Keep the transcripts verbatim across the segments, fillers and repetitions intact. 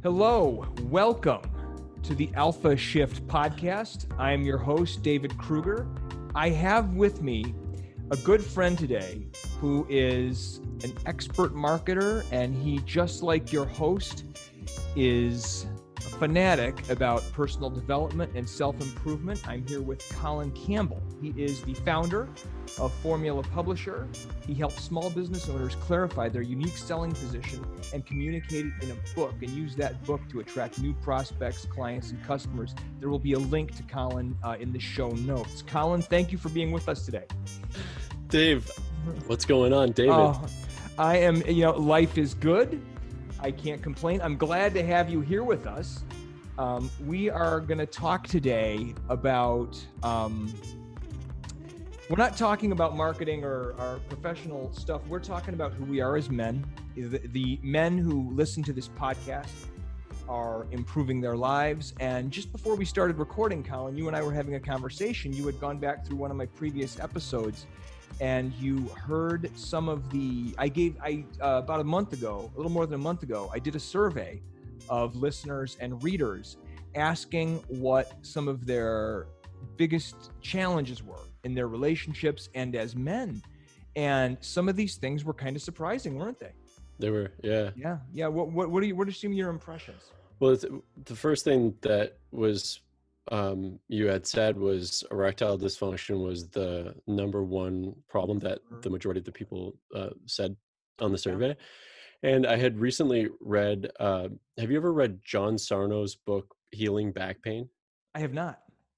Hello, welcome to the Alpha Shift podcast. I am your host, David Kruger. I have with me a good friend today who is an expert marketer, and he, just like your host, is a fanatic about personal development and self-improvement. I'm here with Colin Campbell. He is the founder of Formula Publisher. He helps small business owners clarify their unique selling position and communicate it in a book, and use that book to attract new prospects, clients, and customers. There will be a link to Colin uh, in the show notes. Colin, thank you for being with us today. Dave, what's going on, David? Uh, I am, you know, life is good. I can't complain. I'm glad to have you here with us. Um, we are going to talk today about, um, we're not talking about marketing or our professional stuff. We're talking about who we are as men. The, the men who listen to this podcast are improving their lives. And just before we started recording, Colin, you and I were having a conversation. You had gone back through one of my previous episodes, and you heard some of the, I gave, I uh, about a month ago, a little more than a month ago, I did a survey of listeners and readers asking what some of their biggest challenges were in their relationships and as men. And some of these things were kind of surprising, weren't they? They were, yeah. Yeah, yeah. What, what, what are you, what are some of your impressions? Well, it's, the first thing that was, um, you had said was erectile dysfunction was the number one problem that the majority of the people uh, said on the survey. And I had recently read, uh, have you ever read John Sarno's book, Healing Back Pain? I have not.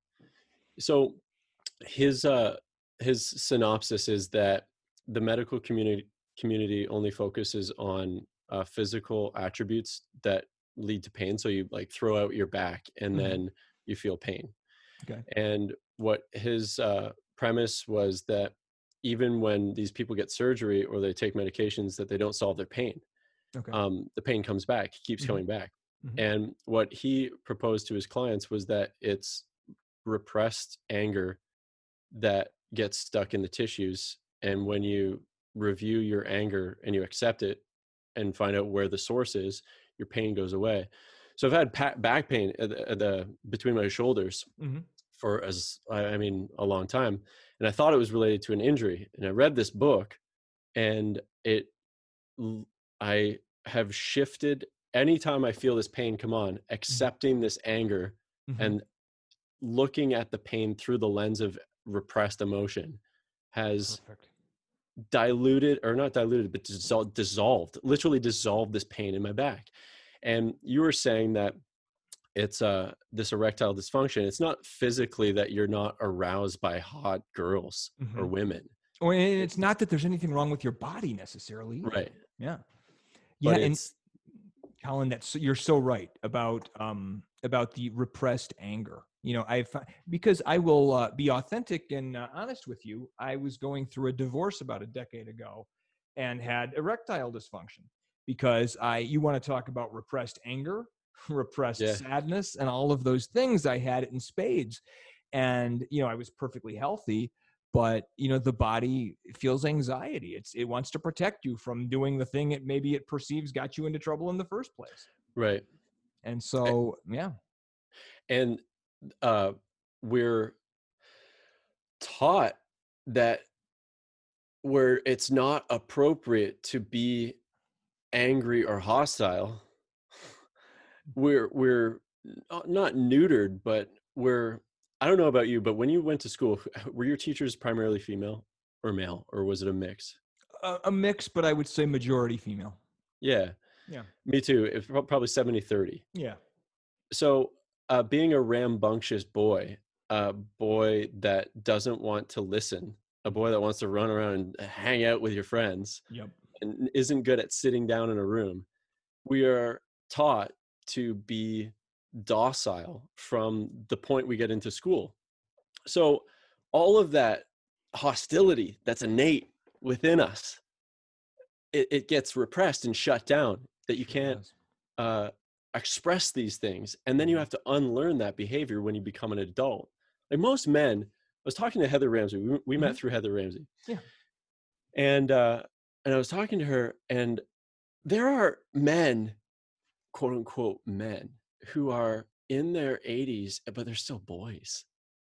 So his, uh, his synopsis is that the medical community community only focuses on uh, physical attributes that lead to pain. So you like throw out your back and mm-hmm. then you feel pain. Okay. And what his uh, premise was that even when these people get surgery or they take medications, that they don't solve their pain. Okay. Um, the pain comes back, keeps mm-hmm. coming back. Mm-hmm. And what he proposed to his clients was that it's repressed anger that gets stuck in the tissues. And when you review your anger and you accept it and find out where the source is, your pain goes away. So I've had pa- back pain at the, at the between my shoulders mm-hmm. for as I mean a long time, and I thought it was related to an injury. And I read this book, and it I have shifted anytime I feel this pain come on, accepting mm-hmm. this anger mm-hmm. and looking at the pain through the lens of repressed emotion has Perfect. diluted, or not diluted, but dissol- dissolved, literally dissolved this pain in my back. And you were saying that it's uh, this erectile dysfunction. It's not physically that you're not aroused by hot girls mm-hmm. or women. Or it's not that there's anything wrong with your body necessarily. Right. Yeah. Yeah. But and Colin, that's, you're so right about, um, about the repressed anger. You know, I've, because I will uh, be authentic and uh, honest with you. I was going through a divorce about a decade ago and had erectile dysfunction because I, you want to talk about repressed anger, repressed yeah. sadness, and all of those things. I had it in spades. And, you know, I was perfectly healthy, but, you know, the body feels anxiety. It's, it wants to protect you from doing the thing it maybe it perceives got you into trouble in the first place. Right. And so, yeah. And uh, we're taught that where it's not appropriate to be angry or hostile, we're we're not neutered, but we're, I don't know about you, but when you went to school, were your teachers primarily female or male, or was it a mix? A, a mix, but I would say majority female. Yeah. Yeah. Me too. It's probably seventy thirty. Yeah. So uh, being a rambunctious boy, a boy that doesn't want to listen, a boy that wants to run around and hang out with your friends, yep. and isn't good at sitting down in a room, we are taught to be docile from the point we get into school. So all of that hostility that's innate within us, it, it gets repressed and shut down, that you can't uh, express these things. And then you have to unlearn that behavior when you become an adult. Like most men, I was talking to Heather Ramsey. We, we mm-hmm. met through Heather Ramsey. Yeah. And, uh, and I was talking to her, and there are men quote unquote men who are in their eighties, but they're still boys.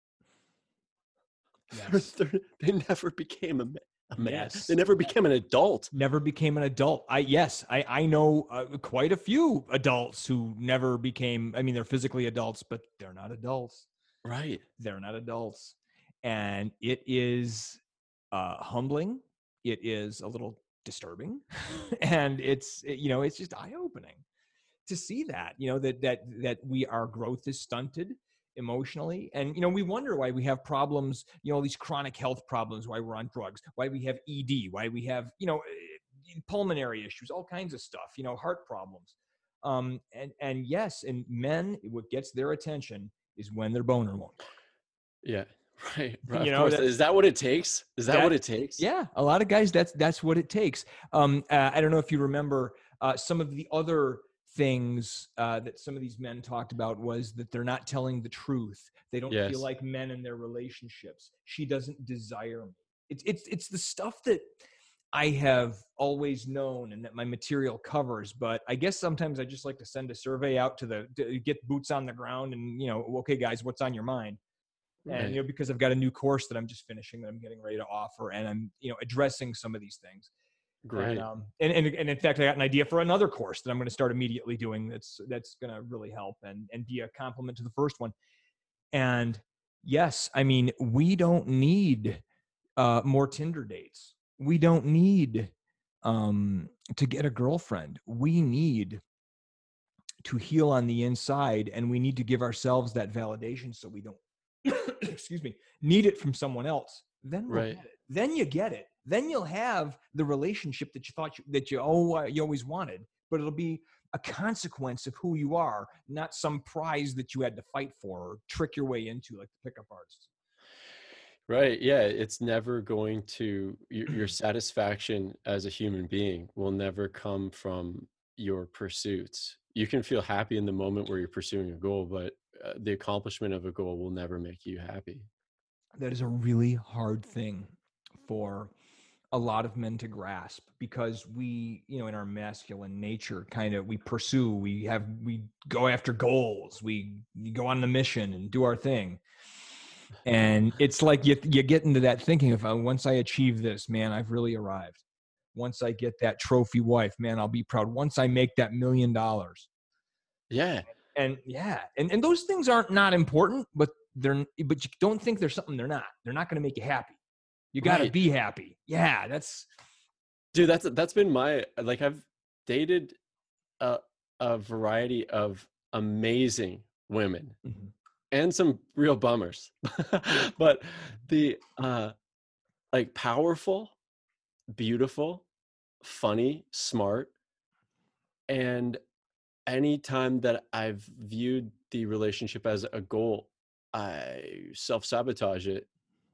Yes. They're- they never became a, ma- a man. Yes. They never became an adult. Never became an adult. I yes, I I know uh, quite a few adults who never became. I mean, they're physically adults, but they're not adults. Right. They're not adults, and it is uh, humbling. It is a little disturbing, and it's you know it's just eye opening to see that you know that that that we our growth is stunted emotionally, and you know we wonder why we have problems, you know these chronic health problems, why we're on drugs, why we have E D, why we have you know pulmonary issues, all kinds of stuff, you know heart problems, um and and yes, and men, what gets their attention is when their boner won't work. Yeah. Right. Right. You Of know course. that Is that what it takes? Is that, that what it takes? yeah, a lot of guys, that's that's what it takes. um uh, I don't know if you remember uh some of the other things uh, that some of these men talked about was that they're not telling the truth. They don't Yes. feel like men in their relationships. She doesn't desire me. It's it's it's the stuff that I have always known and that my material covers. But I guess sometimes I just like to send a survey out to the to get boots on the ground and you know, okay, guys, what's on your mind? Right. And you know, because I've got a new course that I'm just finishing that I'm getting ready to offer, and I'm you know addressing some of these things. Great. And, um, and, and, and in fact, I got an idea for another course that I'm going to start immediately doing. That's, that's going to really help and, and be a complement to the first one. And yes, I mean, we don't need uh, more Tinder dates. We don't need um, to get a girlfriend. We need to heal on the inside, and we need to give ourselves that validation so we don't, excuse me, need it from someone else. Then we'll Right. get it. Then you get it. Then you'll have the relationship that you thought you, that you oh you always wanted, but it'll be a consequence of who you are, not some prize that you had to fight for or trick your way into, like the pickup artists. Right. Yeah. It's never going to, your, your satisfaction as a human being will never come from your pursuits. You can feel happy in the moment where you're pursuing a goal, but uh, the accomplishment of a goal will never make you happy. That is a really hard thing for a lot of men to grasp, because we, you know, in our masculine nature, kind of, we pursue, we have, we go after goals, we, we go on the mission and do our thing. And it's like you, you get into that thinking, if I, once I achieve this, man, I've really arrived. Once I get that trophy wife, man, I'll be proud. Once I make that million dollars. Yeah. And yeah, and, and those things aren't not important, but they're, but you don't think they're something they're not. They're not going to make you happy. You got to Right. be happy. Yeah, that's, Dude, that's, that's been my, like, I've dated a, a variety of amazing women. Mm-hmm. And some real bummers, but the, uh, like powerful, beautiful, funny, smart. And anytime that I've viewed the relationship as a goal, I self-sabotage it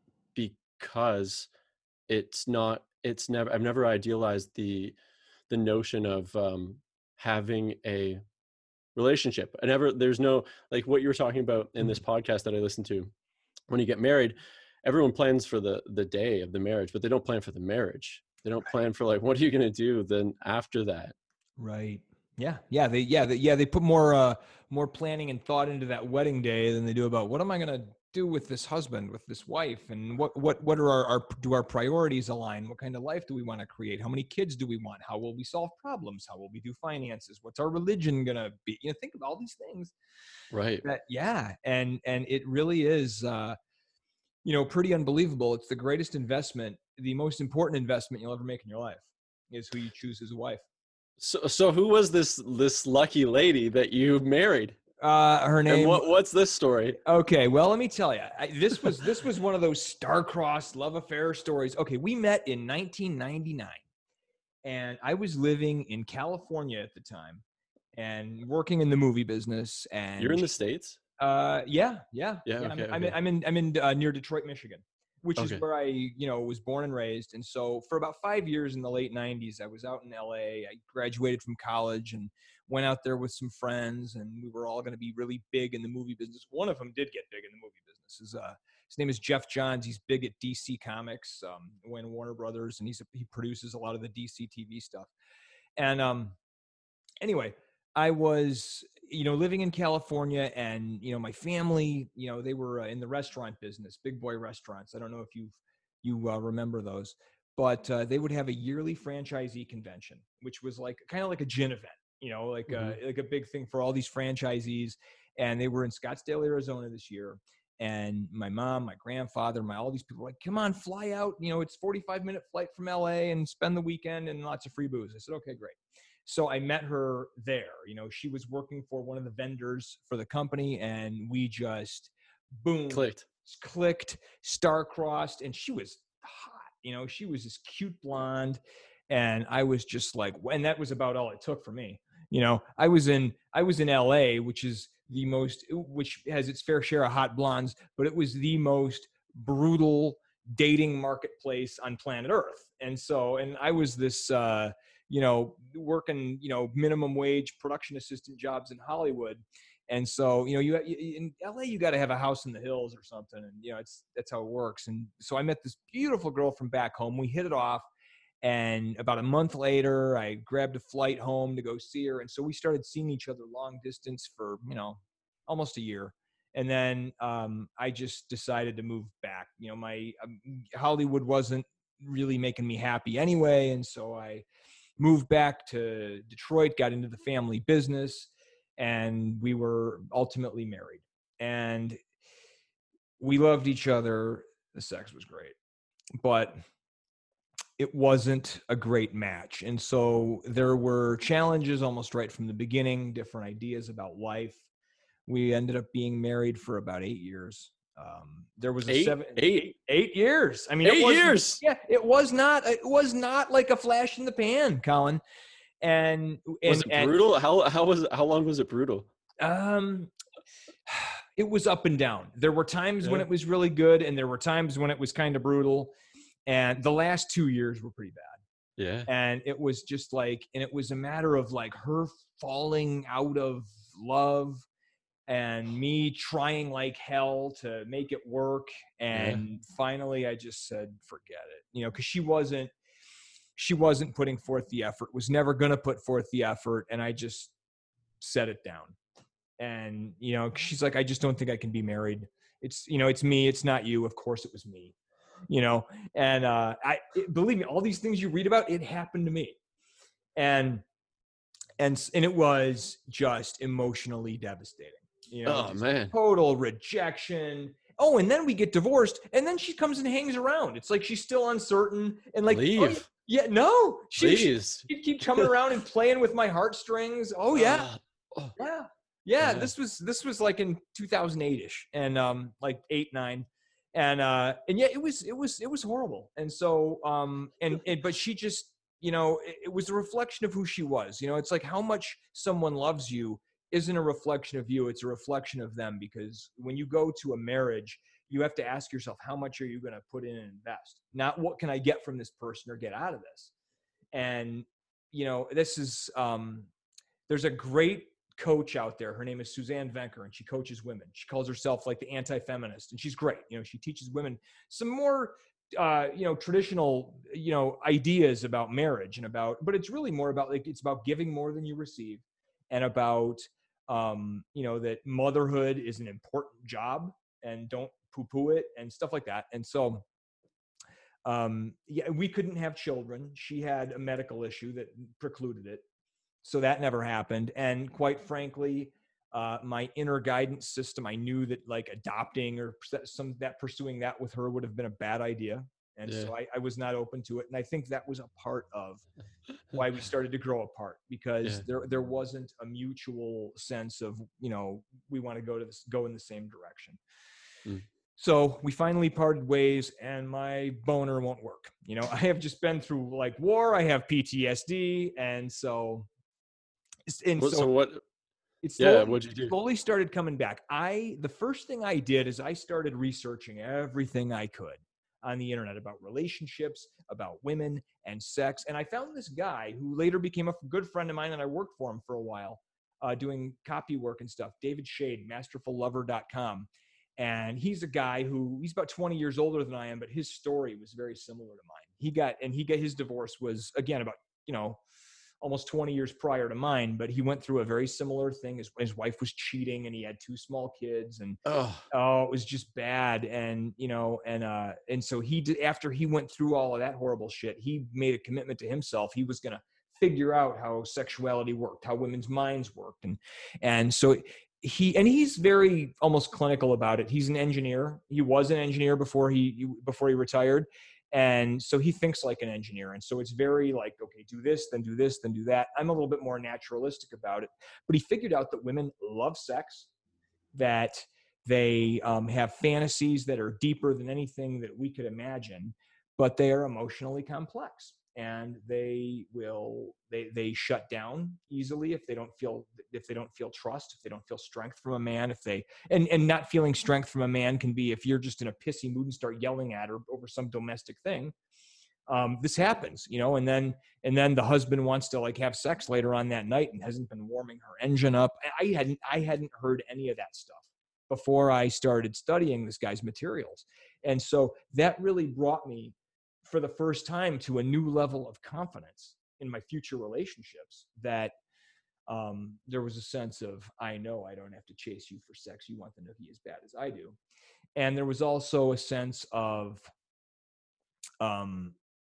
because it's not, it's never, I've never idealized the, the notion of um, having a relationship. I never, there's no, like what you were talking about in this podcast that I listened to, when you get married, everyone plans for the, the day of the marriage, but they don't plan for the marriage. They don't plan for like, what are you going to do then after that? Right. Yeah. Yeah. They, yeah. They, yeah. They put more, uh, more planning and thought into that wedding day than they do about what am I going to do with this husband, with this wife, and what, what, what are our, our, do our priorities align? What kind of life do we want to create? How many kids do we want? How will we solve problems? How will we do finances? What's our religion going to be? You know, think of all these things. Right. That, yeah. And, and it really is, uh, you know, pretty unbelievable. It's the greatest investment, the most important investment you'll ever make in your life is who you choose as a wife. So, so who was this, this lucky lady that you married? Uh, her name. And what, what's this story? Okay. Well, let me tell you, I, this was, this was one of those star-crossed love affair stories. Okay. We met in nineteen ninety-nine and I was living in California at the time and working in the movie business. And you're in the States? Uh, yeah, yeah. Yeah. yeah Okay, I'm, okay. I'm in, I'm in, I'm in uh, near Detroit, Michigan, which okay. is where I, you know, was born and raised. And so for about five years in the late nineties, I was out in L A. I graduated from college and went out there with some friends, and we were all going to be really big in the movie business. One of them did get big in the movie business. Is uh, his name is Jeff Johns. He's big at D C Comics, um, when Warner Brothers, and he's a, he produces a lot of the D C T V stuff. And um, anyway. I was, you know, living in California, and, you know, my family, you know, they were uh, in the restaurant business, Big Boy Restaurants. I don't know if you've, you uh, remember those, but uh, they would have a yearly franchisee convention, which was like kind of like a gin event, you know, like Mm-hmm. a, like a big thing for all these franchisees. And they were in Scottsdale, Arizona this year. And my mom, my grandfather, my, all these people were like, come on, fly out. You know, it's forty-five minute flight from L A and spend the weekend and lots of free booze. I said, okay, great. So I met her there. You know, she was working for one of the vendors for the company, and we just boom, Clicked. clicked, star-crossed, and she was hot. You know, she was this cute blonde, and I was just like, and that was about all it took for me. You know, I was in I was in L A, which is the most, which has its fair share of hot blondes, but it was the most brutal dating marketplace on planet Earth. And so, and I was this, uh, you know, working, you know, minimum wage production assistant jobs in Hollywood. And so, you know, you, you in L A, you got to have a house in the hills or something. And, you know, it's, that's how it works. And so I met this beautiful girl from back home. We hit it off. And about a month later, I grabbed a flight home to go see her. And so we started seeing each other long distance for, you know, almost a year. And then um, I just decided to move back. You know, my um, Hollywood wasn't really making me happy anyway. And so I moved back to Detroit, got into the family business, and we were ultimately married. And we loved each other. The sex was great, but it wasn't a great match. And so there were challenges almost right from the beginning, different ideas about life. We ended up being married for about eight years. Um, there was a eight, seven, eight, eight, eight years. I mean, eight it was, years. yeah, it was not, it was not like a flash in the pan, Colin. And, and was it brutal? How, how was, how long was it brutal? Um, it was up and down. There were times Yeah. when it was really good, and there were times when it was kind of brutal. And the last two years were pretty bad. Yeah. And it was just like, and it was a matter of like her falling out of love and me trying like hell to make it work. And yeah. finally I just said, forget it, you know, cause she wasn't, she wasn't putting forth the effort, was never going to put forth the effort. And I just set it down. And, you know, she's like, I just don't think I can be married. It's, you know, it's me. It's not you. Of course it was me, you know? And, uh, I, it, believe me, all these things you read about, it happened to me. And, and, and it was just emotionally devastating, you know, oh man, total rejection. Oh, and then we get divorced, and then she comes and hangs around. It's like, she's still uncertain and like, leave. oh, yeah, no, she, Please. she'd keep coming around and playing with my heartstrings. Oh yeah. Uh, oh. Yeah. Yeah, Yeah. this was this was like in two thousand eight-ish, and um like eight, nine. And uh and yeah, it was it was it was horrible. And so um and, and but she just, you know, it, it was a reflection of who she was. You know, it's like how much someone loves you isn't a reflection of you, it's a reflection of them. Because when you go to a marriage, you have to ask yourself, how much are you going to put in and invest? Not what can I get from this person or get out of this. And you know, this is um there's a great coach out there. Her name is Suzanne Venker, and she coaches women. She calls herself like the anti-feminist, and she's great. You know, she teaches women some more, uh, you know, traditional, you know, ideas about marriage and about, but it's really more about like, it's about giving more than you receive, and about, um, you know, that motherhood is an important job and don't poo-poo it and stuff like that. And so, um, yeah, we couldn't have children. She had a medical issue that precluded it. So that never happened. And quite frankly, uh, my inner guidance system, I knew that like adopting or some that pursuing that with her would have been a bad idea. And yeah. so I, I was not open to it. And I think that was a part of why we started to grow apart, because yeah. there there wasn't a mutual sense of, you know, we want to go to this, go in the same direction. Mm. So we finally parted ways, and my boner won't work. You know, I have just been through like war. I have P T S D. And so And well, so, so what, it slowly, yeah, what'd you do? slowly started coming back. I, the first thing I did is I started researching everything I could on the internet about relationships, about women and sex. And I found this guy who later became a good friend of mine, and I worked for him for a while, uh, doing copy work and stuff, David Shade, masterful lover dot com. And he's a guy who, he's about twenty years older than I am, but his story was very similar to mine. He got, and he got, his divorce was again about, you know, almost twenty years prior to mine, but he went through a very similar thing. His, his wife was cheating and he had two small kids, and Oh, oh, it was just bad. And, you know, and, uh, and so he did, after he went through all of that horrible shit, he made a commitment to himself. He was going to figure out how sexuality worked, how women's minds worked. And, and so he, and he's very almost clinical about it. He's an engineer. He was an engineer before he, before he retired. And so he thinks like an engineer. And so it's very like, okay, do this, then do this, then do that. I'm a little bit more naturalistic about it, but he figured out that women love sex, that they um, have fantasies that are deeper than anything that we could imagine, but they are emotionally complex, and they will, they, they shut down easily if they don't feel, if they don't feel trust, if they don't feel strength from a man, if they, and, and not feeling strength from a man can be if you're just in a pissy mood and start yelling at her over some domestic thing. Um, this happens, you know, and then, and then the husband wants to like have sex later on that night and hasn't been warming her engine up. I hadn't, I hadn't heard any of that stuff before I started studying this guy's materials. And so that really brought me for the first time to a new level of confidence in my future relationships, that um, there was a sense of, I know I don't have to chase you for sex. You want the nookie as bad as I do. And there was also a sense of, um,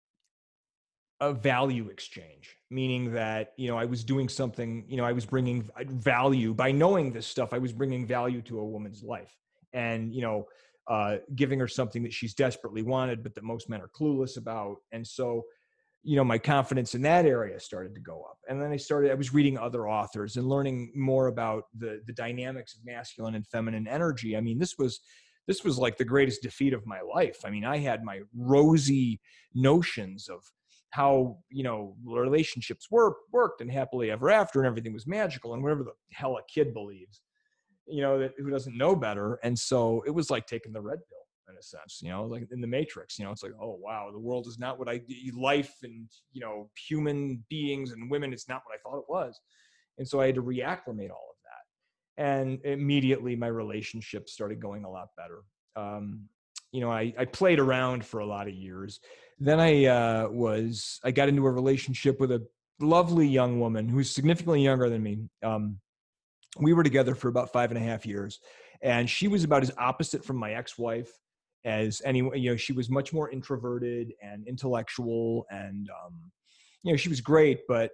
a value exchange, meaning that, you know, I was doing something, you know, I was bringing value by knowing this stuff. I was bringing value to a woman's life, and, you know, uh, giving her something that she's desperately wanted, but that most men are clueless about. And so, you know, my confidence in that area started to go up. And then I started, I was reading other authors and learning more about the, the dynamics of masculine and feminine energy. I mean, this was, this was like the greatest defeat of my life. I mean, I had my rosy notions of how, you know, relationships work, worked and happily ever after, and everything was magical and whatever the hell a kid believes, you know, that who doesn't know better. And so it was like taking the red pill in a sense, you know, like in the Matrix, you know, it's like, oh, wow, the world is not what I, life and, you know, human beings and women, it's not what I thought it was. And so I had to reacclimate all of that. And immediately my relationship started going a lot better. Um, you know, I, I played around for a lot of years. Then I uh, was, I got into a relationship with a lovely young woman who's significantly younger than me. Um, we were together for about five and a half years, and she was about as opposite from my ex-wife as anyone. You know, she was much more introverted and intellectual, and um, you know, she was great, but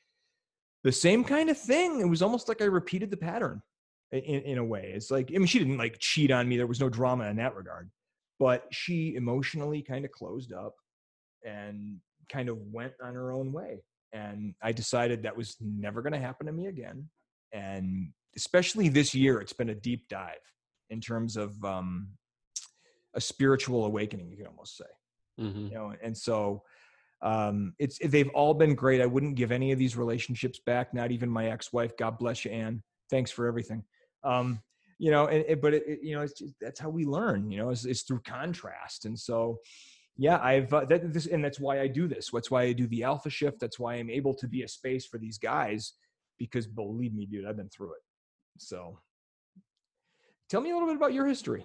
the same kind of thing. It was almost like I repeated the pattern in, in a way. It's like, I mean, she didn't like cheat on me. There was no drama in that regard, but she emotionally kind of closed up and kind of went on her own way. And I decided that was never going to happen to me again. And especially this year, it's been a deep dive in terms of um, a spiritual awakening, you could almost say. Mm-hmm. You know, and so um, it's they've all been great. I wouldn't give any of these relationships back, not even my ex-wife. God bless you, Anne. Thanks for everything. Um, you know, and, it, but it, it, you know, it's just, that's how we learn. You know, it's, it's through contrast, and so. Yeah, I've uh, that, this, and that's why I do this. That's why I do the Alpha Shift. That's why I'm able to be a space for these guys, because believe me, dude, I've been through it. So, tell me a little bit about your history.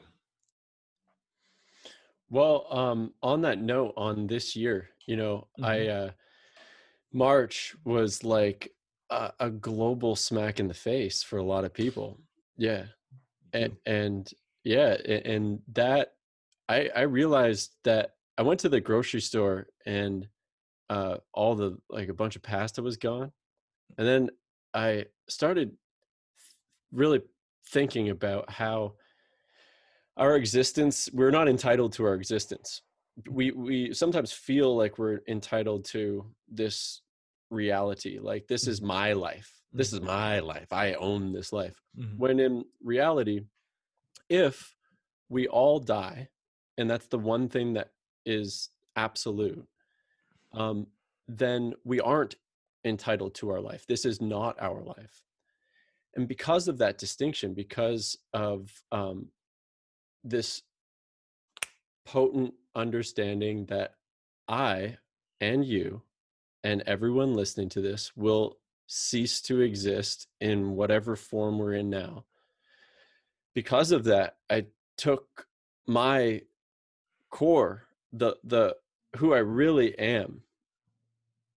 Well, um, on that note, on this year, you know, mm-hmm. I uh, March was like a, a global smack in the face for a lot of people. Yeah, and, and yeah, and that I I realized that. I went to the grocery store and uh, all the, like a bunch of pasta was gone. And then I started really thinking about how our existence, we're not entitled to our existence. We, we sometimes feel like we're entitled to this reality. Like, this is my life. This is my life. I own this life. Mm-hmm. When in reality, if we all die, and that's the one thing that is absolute, um, then we aren't entitled to our life. This is not our life. And because of that distinction, because of um, this potent understanding that I and you and everyone listening to this will cease to exist in whatever form we're in now. Because of that, I took my core, the the who I really am,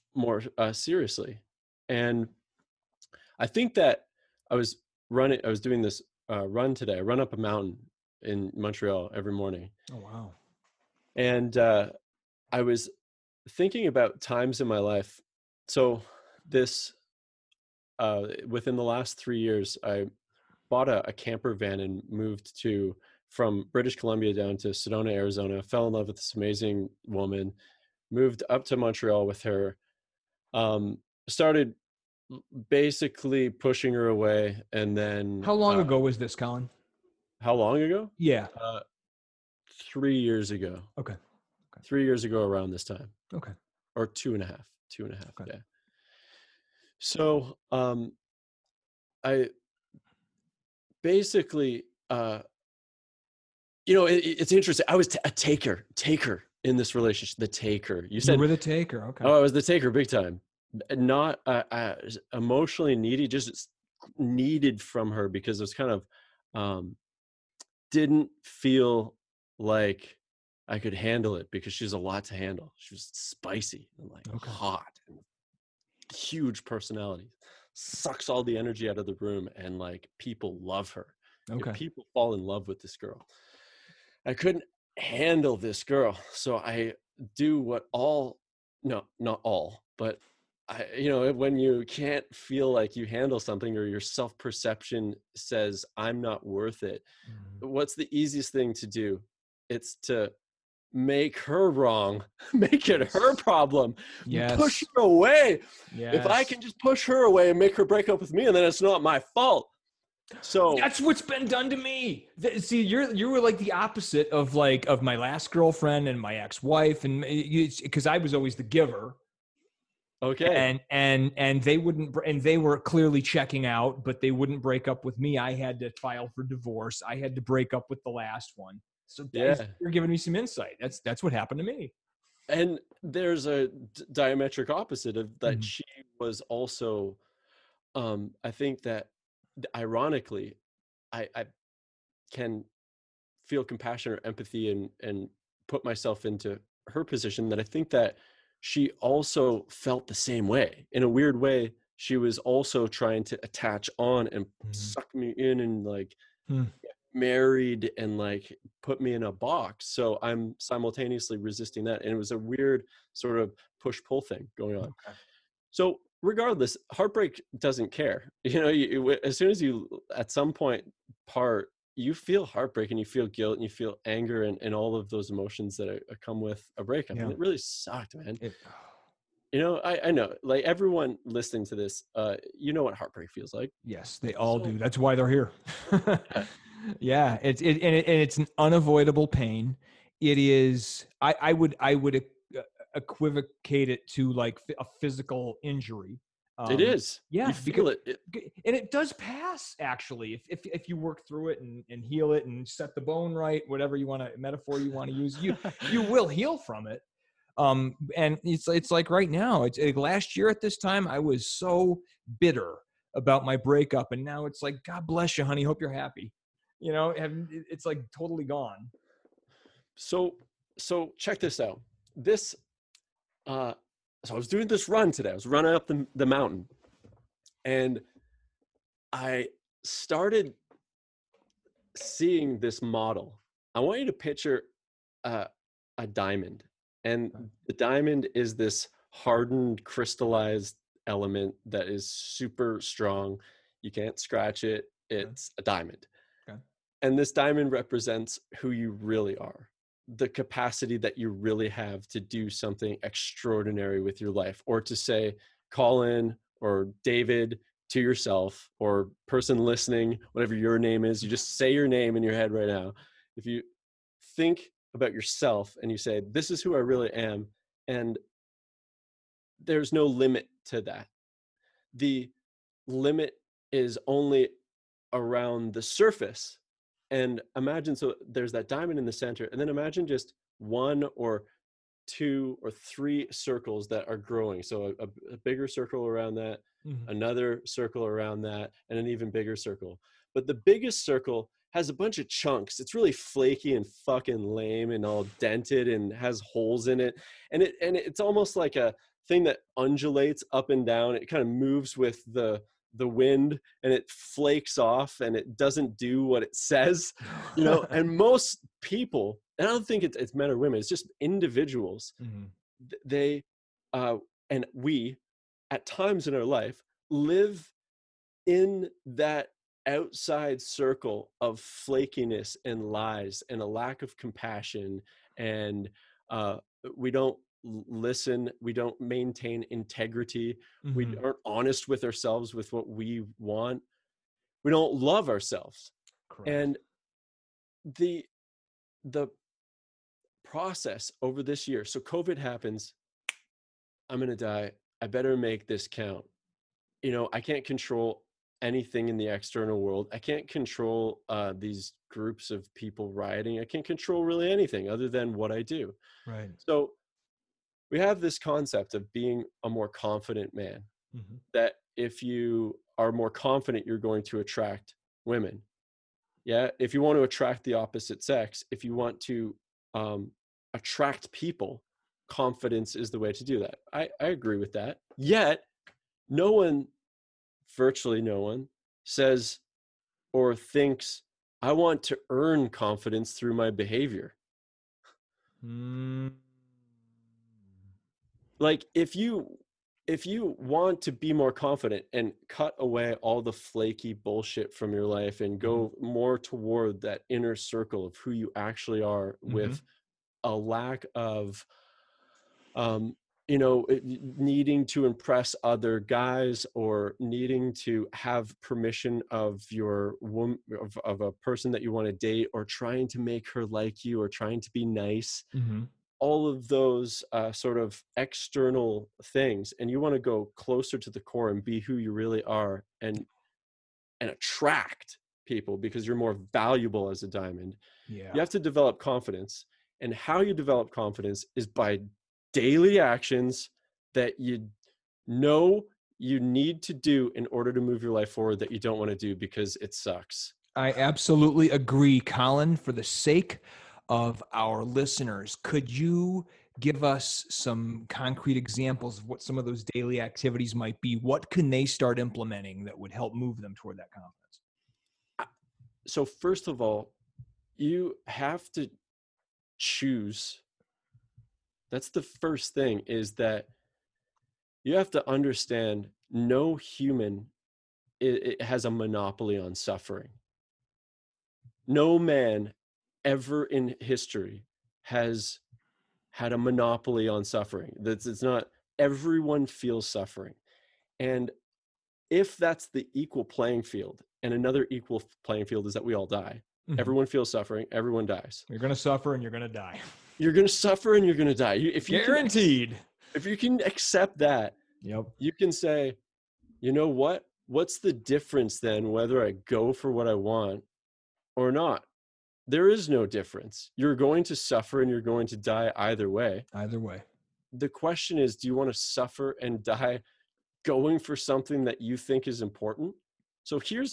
more uh, seriously. And I think that I was running, I was doing this uh, run today. I run up a mountain in Montreal every morning. Oh, wow. And uh, I was thinking about times in my life. So this, uh, within the last three years, I bought a, a camper van and moved to, from British Columbia down to Sedona, Arizona, fell in love with this amazing woman, moved up to Montreal with her, um, started basically pushing her away. And then, How long uh, ago was this, Colin? how long ago? Yeah. Uh, three years ago. Okay. Okay. Three years ago around this time. Okay. Or two and a half, two and a half. Okay. Yeah. So, um, I basically, uh, you know, it, it's interesting. I was t- a taker, taker in this relationship, the taker. You said, you were the taker. Okay. oh, I was the taker big time. Not uh, uh, emotionally needy, just needed from her because it was kind of, um, didn't feel like I could handle it because she's a lot to handle. She was spicy and like Okay. hot and huge personality, sucks all the energy out of the room, and like people love her. Okay. People fall in love with this girl. I couldn't handle this girl, so I do what all, no, not all, but I, you know, when you can't feel like you handle something or your self-perception says I'm not worth it, Mhm. what's the easiest thing to do? It's to make her wrong, make it Yes. her problem, Yes. push her away. Yes. If I can just push her away and make her break up with me, and then it's not my fault. So that's what's been done to me. Th- See, you're you were like the opposite of like of my last girlfriend and my ex-wife, and because I was always the giver. okay, And and and they wouldn't, and they were clearly checking out, but they wouldn't break up with me. I had to file for divorce. I had to break up with the last one. So yeah, you're giving me some insight. That's that's what happened to me. and there's a d- diametric opposite of that. Mhm. She was also, um, I think that ironically, I, I can feel compassion or empathy and and put myself into her position, that I think that she also felt the same way. In a weird way, she was also trying to attach on and Mhm. suck me in and like Hmm. get married and like put me in a box. So I'm simultaneously resisting that. And it was a weird sort of push-pull thing going on. Okay. So regardless, heartbreak doesn't care. You know, you, as soon as you at some point part, you feel heartbreak and you feel guilt and you feel anger and, and all of those emotions that are, come with a breakup. Yeah. And it really sucked, man. It, You know, I, I know, like everyone listening to this, uh, you know what heartbreak feels like. yes, they all So- do. That's why they're here. Yeah. Yeah, it's it and, it and it's an unavoidable pain. It is. I I would I would equ- equivocate it to like ph- a physical injury. Um, It is. Yeah, You feel because, it. it. and it does pass actually if if if you work through it and, and heal it and set the bone right, whatever you want to metaphor you want to use, you you will heal from it. Um, and it's it's like right now, it's like last year at this time, I was so bitter about my breakup, and now it's like, God bless you, honey. Hope you're happy. You know, and it's like totally gone. So, so check this out. This, uh, so I was doing this run today. I was running up the, the mountain, and I started seeing this model. I want you to picture uh, a diamond, and the diamond is this hardened, crystallized element that is super strong. You can't scratch it. It's a diamond. Okay. And this diamond represents who you really are, the capacity that you really have to do something extraordinary with your life, or to say, Colin or David to yourself, or person listening, whatever your name is, you just say your name in your head right now. If you think about yourself and you say, this is who I really am, and there's no limit to that. The limit is only around the surface. And imagine, so there's that diamond in the center, and then imagine just one or two or three circles that are growing. So a, a bigger circle around that, mm-hmm. another circle around that, and an even bigger circle. But the biggest circle has a bunch of chunks. It's really flaky and fucking lame and all dented and has holes in it. And it and it's almost like a thing that undulates up and down. It kind of moves with the the wind, and it flakes off, and it doesn't do what it says, you know. And most people, and I don't think it's, it's men or women, it's just individuals. Mm-hmm. They uh, and we, at times in our life, live in that outside circle of flakiness and lies and a lack of compassion, and uh, we don't listen, we don't maintain integrity, mm-hmm. we aren't honest with ourselves with what we want, we don't love ourselves. Correct. And the the process over this year, so COVID happens, I'm gonna die, I better make this count. You know, I can't control anything in the external world. I can't control uh, these groups of people rioting. I can't control really anything other than what I do. Right. So we have this concept of being a more confident man, mm-hmm. that if you are more confident, you're going to attract women. Yeah. If you want to attract the opposite sex, if you want to um, attract people, confidence is the way to do that. I, I agree with that. Yet, no one, virtually no one, says or thinks, I want to earn confidence through my behavior. Mm. Like if you if you want to be more confident and cut away all the flaky bullshit from your life and go mm-hmm. more toward that inner circle of who you actually are, mm-hmm. with a lack of um you know, needing to impress other guys or needing to have permission of your woman, of, of a person that you want to date, or trying to make her like you, or trying to be nice, mm-hmm. all of those uh, sort of external things. And you want to go closer to the core and be who you really are, and and attract people because you're more valuable as a diamond. Yeah. You have to develop confidence. And how you develop confidence is by daily actions that you know you need to do in order to move your life forward that you don't want to do because it sucks. I absolutely agree, Colin. For the sake of our listeners, could you give us some concrete examples of what some of those daily activities might be? What can they start implementing that would help move them toward that confidence? So first of all, you have to choose. That's the first thing, is that you have to understand no human it, it has a monopoly on suffering. No man ever in history has had a monopoly on suffering. That's it's not, everyone feels suffering. And if that's the equal playing field, and another equal playing field is that we all die. Mm-hmm. Everyone feels suffering, everyone dies. You're going to suffer and you're going to die. You're going to suffer and you're going to die. If you Guaranteed. Can, if you can accept that, yep. you can say, you know what? What's the difference then whether I go for what I want or not? There is no difference. You're going to suffer and you're going to die either way. Either way. The question is, do you want to suffer and die going for something that you think is important? So here's,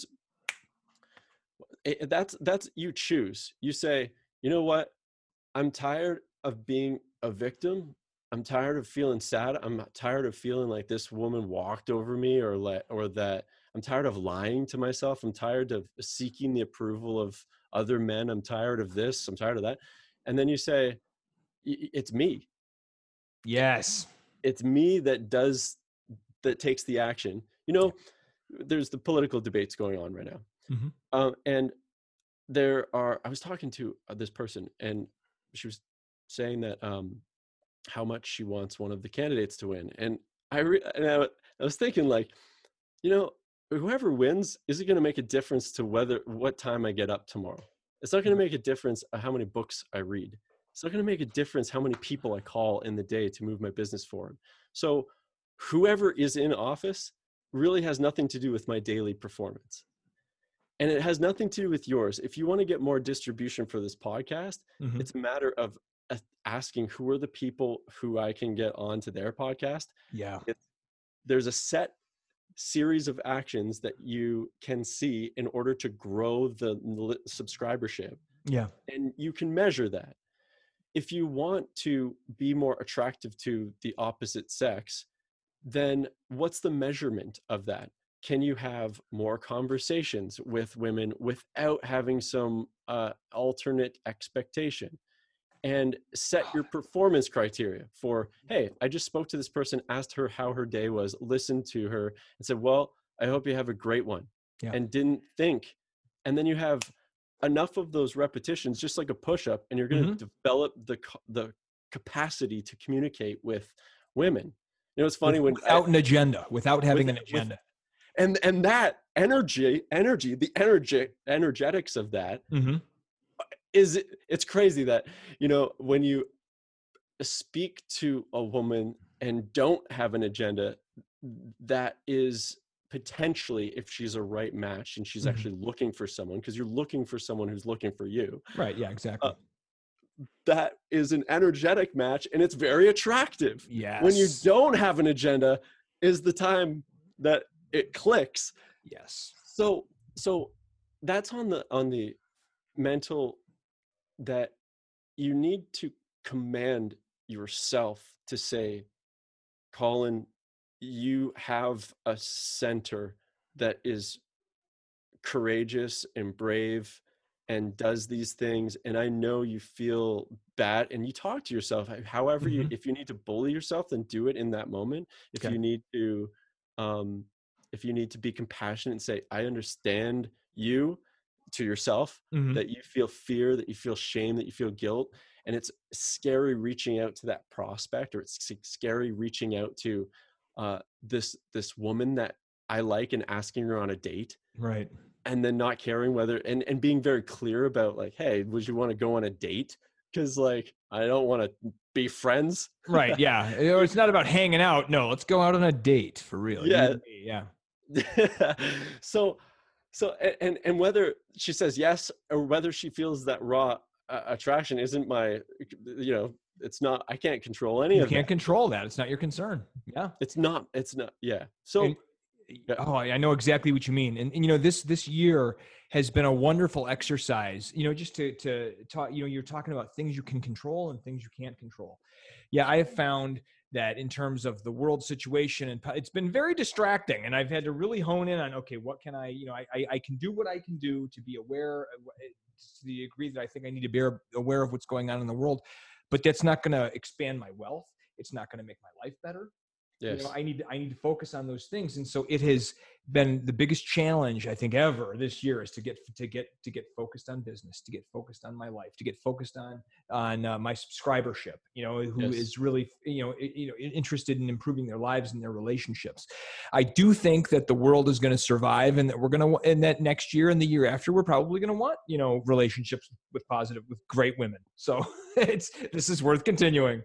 that's, that's, you choose. You say, you know what? I'm tired of being a victim. I'm tired of feeling sad. I'm tired of feeling like this woman walked over me, or let, or that I'm tired of lying to myself. I'm tired of seeking the approval of other men. I'm tired of this. I'm tired of that. And then you say, it's me. Yes. It's me that does, that takes the action. You know, there's the political debates going on right now. Mm-hmm. Um, and there are, I was talking to this person, and she was saying that, um, how much she wants one of the candidates to win. And I, re- and I, I was thinking, like, you know, whoever wins, is it going to make a difference to whether, what time I get up tomorrow? It's not going to make a difference how many books I read. It's not going to make a difference how many people I call in the day to move my business forward. So whoever is in office really has nothing to do with my daily performance. And it has nothing to do with yours. If you want to get more distribution for this podcast, mm-hmm. it's a matter of asking who are the people who I can get onto their podcast. Yeah. It's, there's a set series of actions that you can see in order to grow the subscribership. Yeah. And you can measure that. if you want to be more attractive to the opposite sex, then what's the measurement of that? Can you have more conversations with women without having some uh, alternate expectation? And set your performance criteria for, hey, I just spoke to this person, asked her how her day was, listened to her, and said, well, I hope you have a great one. Yeah. And didn't think. And then you have enough of those repetitions, just like a push-up, and you're going to mm-hmm. develop the the capacity to communicate with women. You know, it's funny with, when without I, an agenda, without having with, an agenda. With, and and that energy, energy, the energy, energetics of that. Mm-hmm. Is it, it's crazy that, you know, when you speak to a woman and don't have an agenda, that is potentially, if she's a right match and she's mm-hmm. actually looking for someone, because you're looking for someone who's looking for you. Right. Yeah, exactly. Uh, that is an energetic match, and it's very attractive. Yes. When you don't have an agenda is the time that it clicks. Yes. So, so that's on the, on the mental, that you need to command yourself to say, Colin, you have a center that is courageous and brave and does these things. And I know you feel bad, and you talk to yourself. However, mm-hmm. you, if you need to bully yourself, then do it in that moment. If okay. you need to, um, if you need to be compassionate and say, I understand you, to yourself, mm-hmm. that you feel fear, that you feel shame, that you feel guilt. And it's scary reaching out to that prospect, or it's scary reaching out to uh, this, this woman that I like and asking her on a date. Right. And then not caring whether, and, and being very clear about like, hey, would you want to go on a date? Cause like, I don't want to be friends. Right. Yeah. It's not about hanging out. No, let's go out on a date for real. Yeah. Yeah. so, So, and, and whether she says yes, or whether she feels that raw uh, attraction isn't my, you know, it's not, I can't control any you of that. You can't control that. It's not your concern. Yeah. It's not, it's not. Yeah. So, and, oh, I know exactly what you mean. And, and, you know, this, this year has been a wonderful exercise, you know, just to, to talk, you know, you're talking about things you can control and things you can't control. Yeah. I have found that in terms of the world situation, and it's been very distracting, and I've had to really hone in on, okay, what can I, you know, I, I, I can do what I can do to be aware of, to the degree that I think I need to be aware of what's going on in the world, but that's not going to expand my wealth. It's not going to make my life better. Yes. You know, I need, I need to focus on those things. And so it has been the biggest challenge I think ever this year, is to get, to get, to get focused on business, to get focused on my life, to get focused on, on uh, my subscribership, you know, who yes. is really, you know, you know, interested in improving their lives and their relationships. I do think that the world is going to survive, and that we're going to, and that next year and the year after, we're probably going to want, you know, relationships with positive, with great women. So it's, this is worth continuing.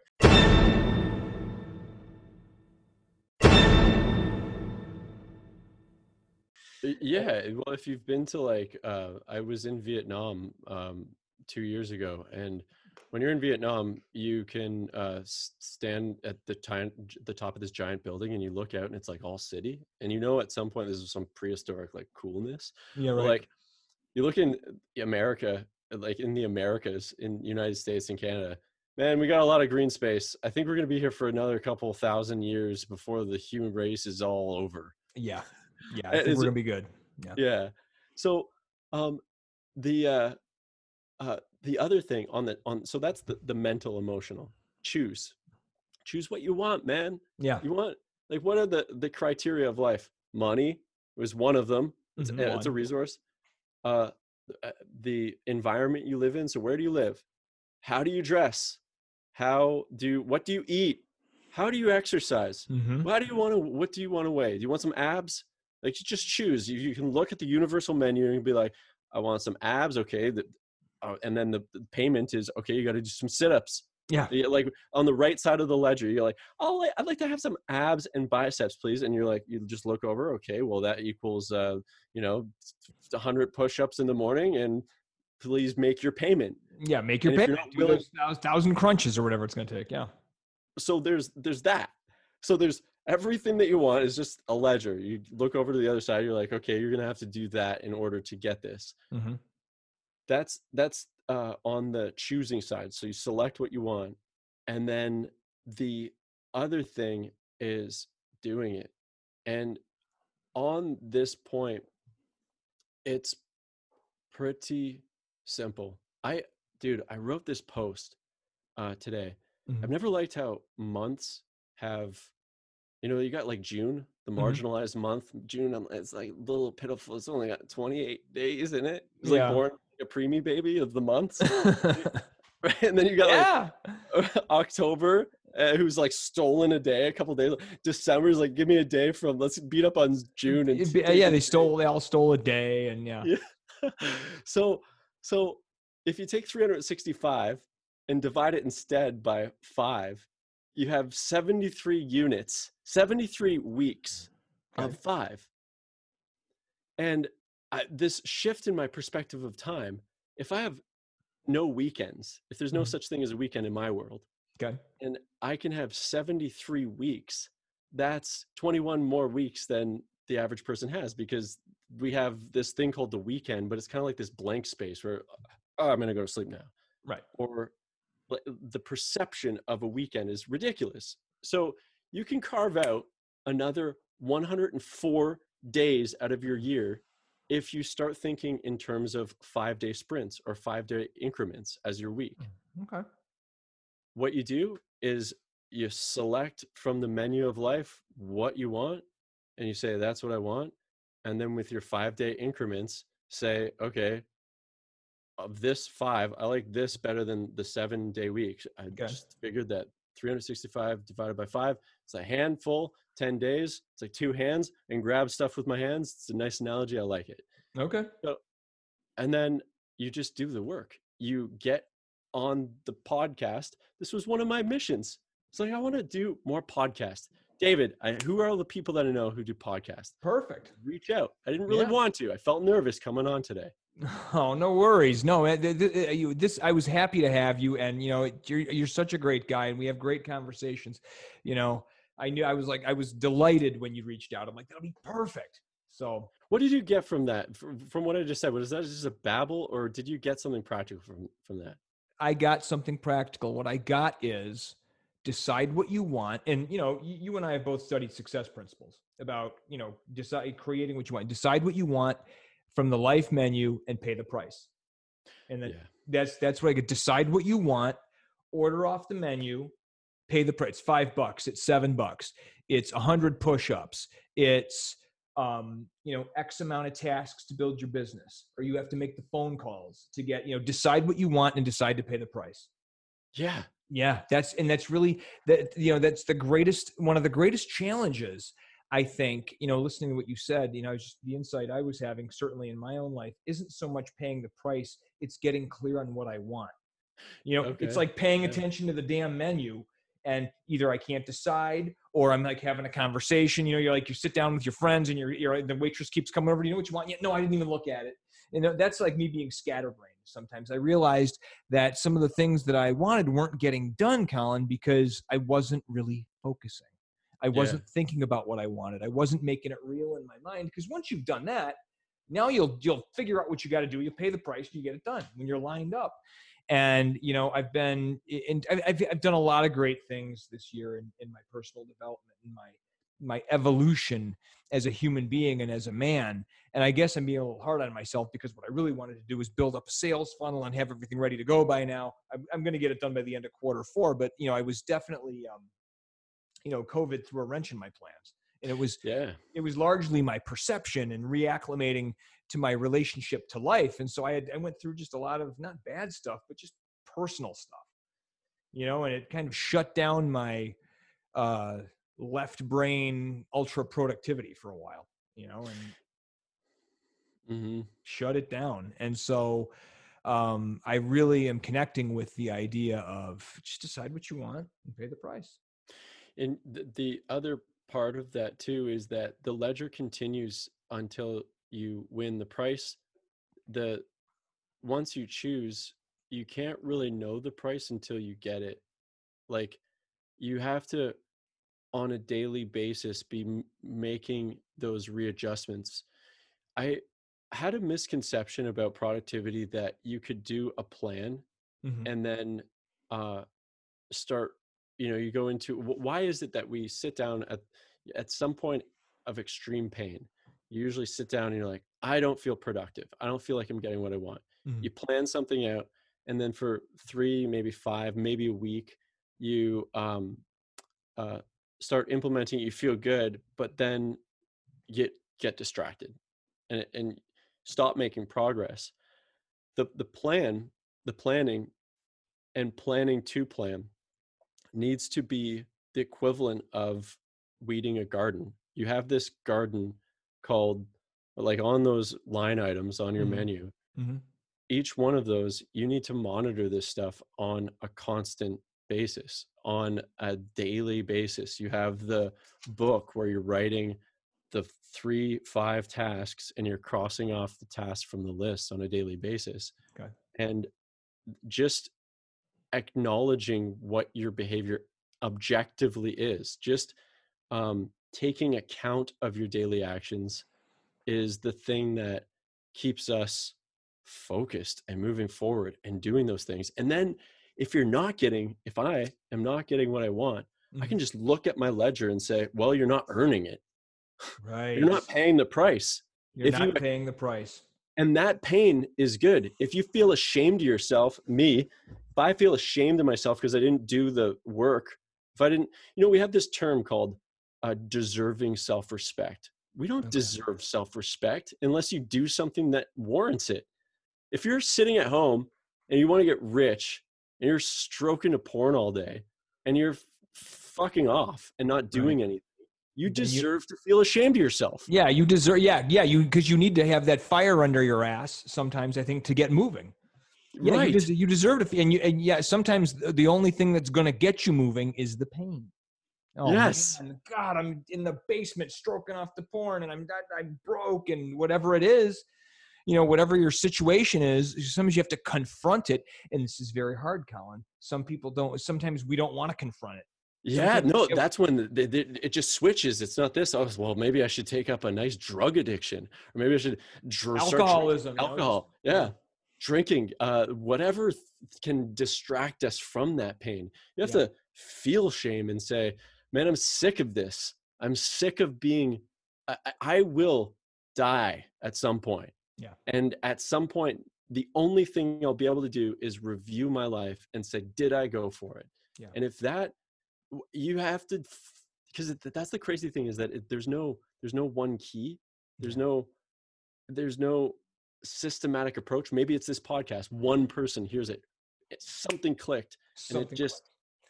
Yeah. Well, if you've been to like, uh, I was in Vietnam um, two years ago, and when you're in Vietnam, you can uh, stand at the, time, the top of this giant building, and you look out, and it's like all city. And you know, at some point, there's some prehistoric like coolness. Yeah, right. But, like you look in America, like in the Americas, in United States and Canada, man, we got a lot of green space. I think we're going to be here for another couple thousand years before the human race is all over. Yeah. Yeah, I think Is we're gonna be good. Yeah. Yeah. So, um, the uh, uh, the other thing on the on so that's the the mental emotional. Choose, choose what you want, man. Yeah. You want, like, what are the the criteria of life? Money was one of them. It's, mm-hmm. it's a resource. Uh, the environment you live in. So where do you live? How do you dress? How do what do you eat? How do you exercise? Mm-hmm. How do you want to? What do you want to weigh? Do you want some abs? Like, you just choose. You, you can look at the universal menu and be like, I want some abs. Okay. The, uh, and then the, the payment is, okay, you got to do some sit-ups. Yeah. Like on the right side of the ledger, you're like, oh, I'd like to have some abs and biceps, please. And you're like, you just look over. Okay. Well, that equals, uh, you know, a hundred push-ups in the morning, and please make your payment. Yeah. Make your payment. Do those thousand, thousand crunches or whatever it's going to take. Yeah. So there's, there's that. So there's, everything that you want is just a ledger. You look over to the other side, you're like, okay, you're going to have to do that in order to get this. Mm-hmm. That's, that's uh, on the choosing side. So you select what you want. And then the other thing is doing it. And on this point, it's pretty simple. I, dude, I wrote this post uh, today. Mm-hmm. I've never liked how months have, you know, you got like June, the Mm-hmm. marginalized month. June, um, it's like a little pitiful. It's only got twenty-eight days in it. It's like Yeah. born a preemie baby of the months. Right? And then you got Yeah. like October, uh, who's like stolen a day, a couple days. December's like, give me a day from, let's beat up on June and It'd t- be- take yeah, a they day. stole. They all stole a day, and yeah. Yeah. so, so if you take three hundred sixty-five and divide it instead by five, you have seventy-three units, seventy-three weeks Okay. of five. And I, this shift in my perspective of time, if I have no weekends, if there's no Mhm. such thing as a weekend in my world, Okay. and I can have seventy-three weeks, that's twenty-one more weeks than the average person has, because we have this thing called the weekend, but it's kind of like this blank space where, oh, I'm going to go to sleep now. Right. Or like, the perception of a weekend is ridiculous. So you can carve out another one hundred four days out of your year if you start thinking in terms of five day sprints or five day increments as your week. Okay. What you do is you select from the menu of life what you want, and you say, that's what I want. And then with your five day increments, say, okay, of this five, I like this better than the seven day week. I Okay. just figured that three hundred sixty-five divided by five, it's a handful, ten days. It's like two hands and grab stuff with my hands. It's a nice analogy. I like it. Okay. So, and then you just do the work. You get on the podcast. This was one of my missions. It's like, I want to do more podcasts. David, I, who are all the people that I know who do podcasts? Perfect. Reach out. I didn't really Yeah. want to. I felt nervous coming on today. Oh, no worries. No, eh, th- th- eh, you, this I was happy to have you, and you know, you're you're such a great guy, and we have great conversations. You know, I knew I was like I was delighted when you reached out. I'm like, that'll be perfect. So, What did you get from that? From, from what I just said, was that just a babble, or did you get something practical from from that? I got something practical. What I got is decide what you want, and you know, you, you and I have both studied success principles about you know decide creating what you want. Decide what you want from the life menu and pay the price. And then Yeah. that's that's what I could decide what you want, order off the menu, pay the price. It's five bucks, it's seven bucks, it's a hundred push-ups, it's um, you know, X amount of tasks to build your business, or you have to make the phone calls to get, you know, decide what you want and decide to pay the price. Yeah. Yeah, that's and that's really that you know that's the greatest one of the greatest challenges I think, you know, listening to what you said, you know, just the insight I was having certainly in my own life isn't so much paying the price, it's getting clear on what I want. You know, it's Okay. like paying Yeah. attention to the damn menu, and either I can't decide or I'm like having a conversation, you know, you're like you sit down with your friends and you're, you're the waitress keeps coming over, do you know what you want? Yeah, no, I didn't even look at it. And that's like me being scatterbrained. Sometimes I realized that some of the things that I wanted weren't getting done, Colin, because I wasn't really focusing. I wasn't Yeah. thinking about what I wanted. I wasn't making it real in my mind, because once you've done that, now you'll you'll figure out what you got to do. You pay the price, you get it done when you're lined up. And you know, I've been in, I've I've done a lot of great things this year in, in my personal development, in my my evolution as a human being and as a man. And I guess I'm being a little hard on myself, because what I really wanted to do was build up a sales funnel and have everything ready to go by now. I'm, I'm going to get it done by the end of quarter four, but you know, I was definitely um, you know, COVID threw a wrench in my plans. And it was, Yeah. it was largely my perception and reacclimating to my relationship to life. And so I had, I went through just a lot of not bad stuff, but just personal stuff, you know, and it kind of shut down my uh, left brain ultra productivity for a while, you know, and Mm-hmm. shut it down. And so um, I really am connecting with the idea of just decide what you want and pay the price. And th- the other part of that too is that the ledger continues until you win the price. The once you choose, you can't really know the price until you get it. Like, you have to, on a daily basis, be m- making those readjustments. I had a misconception about productivity that you could do a plan Mm-hmm. and then uh, start, you know, you go into wh- why is it that we sit down at at some point of extreme pain? You usually sit down and you're like, I don't feel productive. I don't feel like I'm getting what I want. Mm-hmm. You plan something out, and then for three, maybe five, maybe a week, you um, uh, start implementing it. You feel good, but then get get distracted and and stop making progress. The the plan, the planning and planning to plan needs to be the equivalent of weeding a garden. You have this garden called, like, on those line items on your Mm-hmm. menu, Mm-hmm. each one of those, you need to monitor this stuff on a constant basis, on a daily basis. You have the book where you're writing the three, five tasks and you're crossing off the tasks from the list on a daily basis. Okay. And just acknowledging what your behavior objectively is, just um, taking account of your daily actions is the thing that keeps us focused and moving forward and doing those things. And then if you're not getting, if I am not getting what I want, Mm-hmm. I can just look at my ledger and say, well, you're not earning it. Right. You're not paying the price. You're if not you, paying the price. And that pain is good. If you feel ashamed of yourself, me, if I feel ashamed of myself because I didn't do the work, if I didn't, you know, we have this term called uh, deserving self-respect. We don't Okay. deserve self-respect unless you do something that warrants it. If you're sitting at home and you want to get rich and you're stroking a porn all day and you're f- fucking off and not doing Right. anything, you Then you- deserve to feel ashamed of yourself. Yeah, you deserve. Yeah, yeah, you because you need to have that fire under your ass sometimes. I think to get moving. Yeah, Right. you, des- you deserve to. And you and yeah, sometimes the the only thing that's going to get you moving is the pain. Oh, Yes. man, God, I'm in the basement stroking off the porn, and I'm I'm broke, and whatever it is, you know, whatever your situation is, sometimes you have to confront it, and this is very hard, Colin. Some people don't. Sometimes we don't want to confront it. Yeah, Sometimes- no, that's when the, the, the, it just switches. It's not this. Oh, well, maybe I should take up a nice drug addiction, or maybe I should dr- start drinking Alcoholism, you know, alcohol. just- yeah. yeah. Drinking, uh, whatever th- can distract us from that pain. You have Yeah. to feel shame and say, man, I'm sick of this. I'm sick of being, I, I- I will die at some point. Yeah. And at some point, the only thing I'll be able to do is review my life and say, did I go for it? Yeah. And if that, you have to, because that's the crazy thing, is that it, there's no there's no one key, there's Yeah. no there's no systematic approach. Maybe it's this podcast, one person hears it, it something clicked, Something and it just clicked.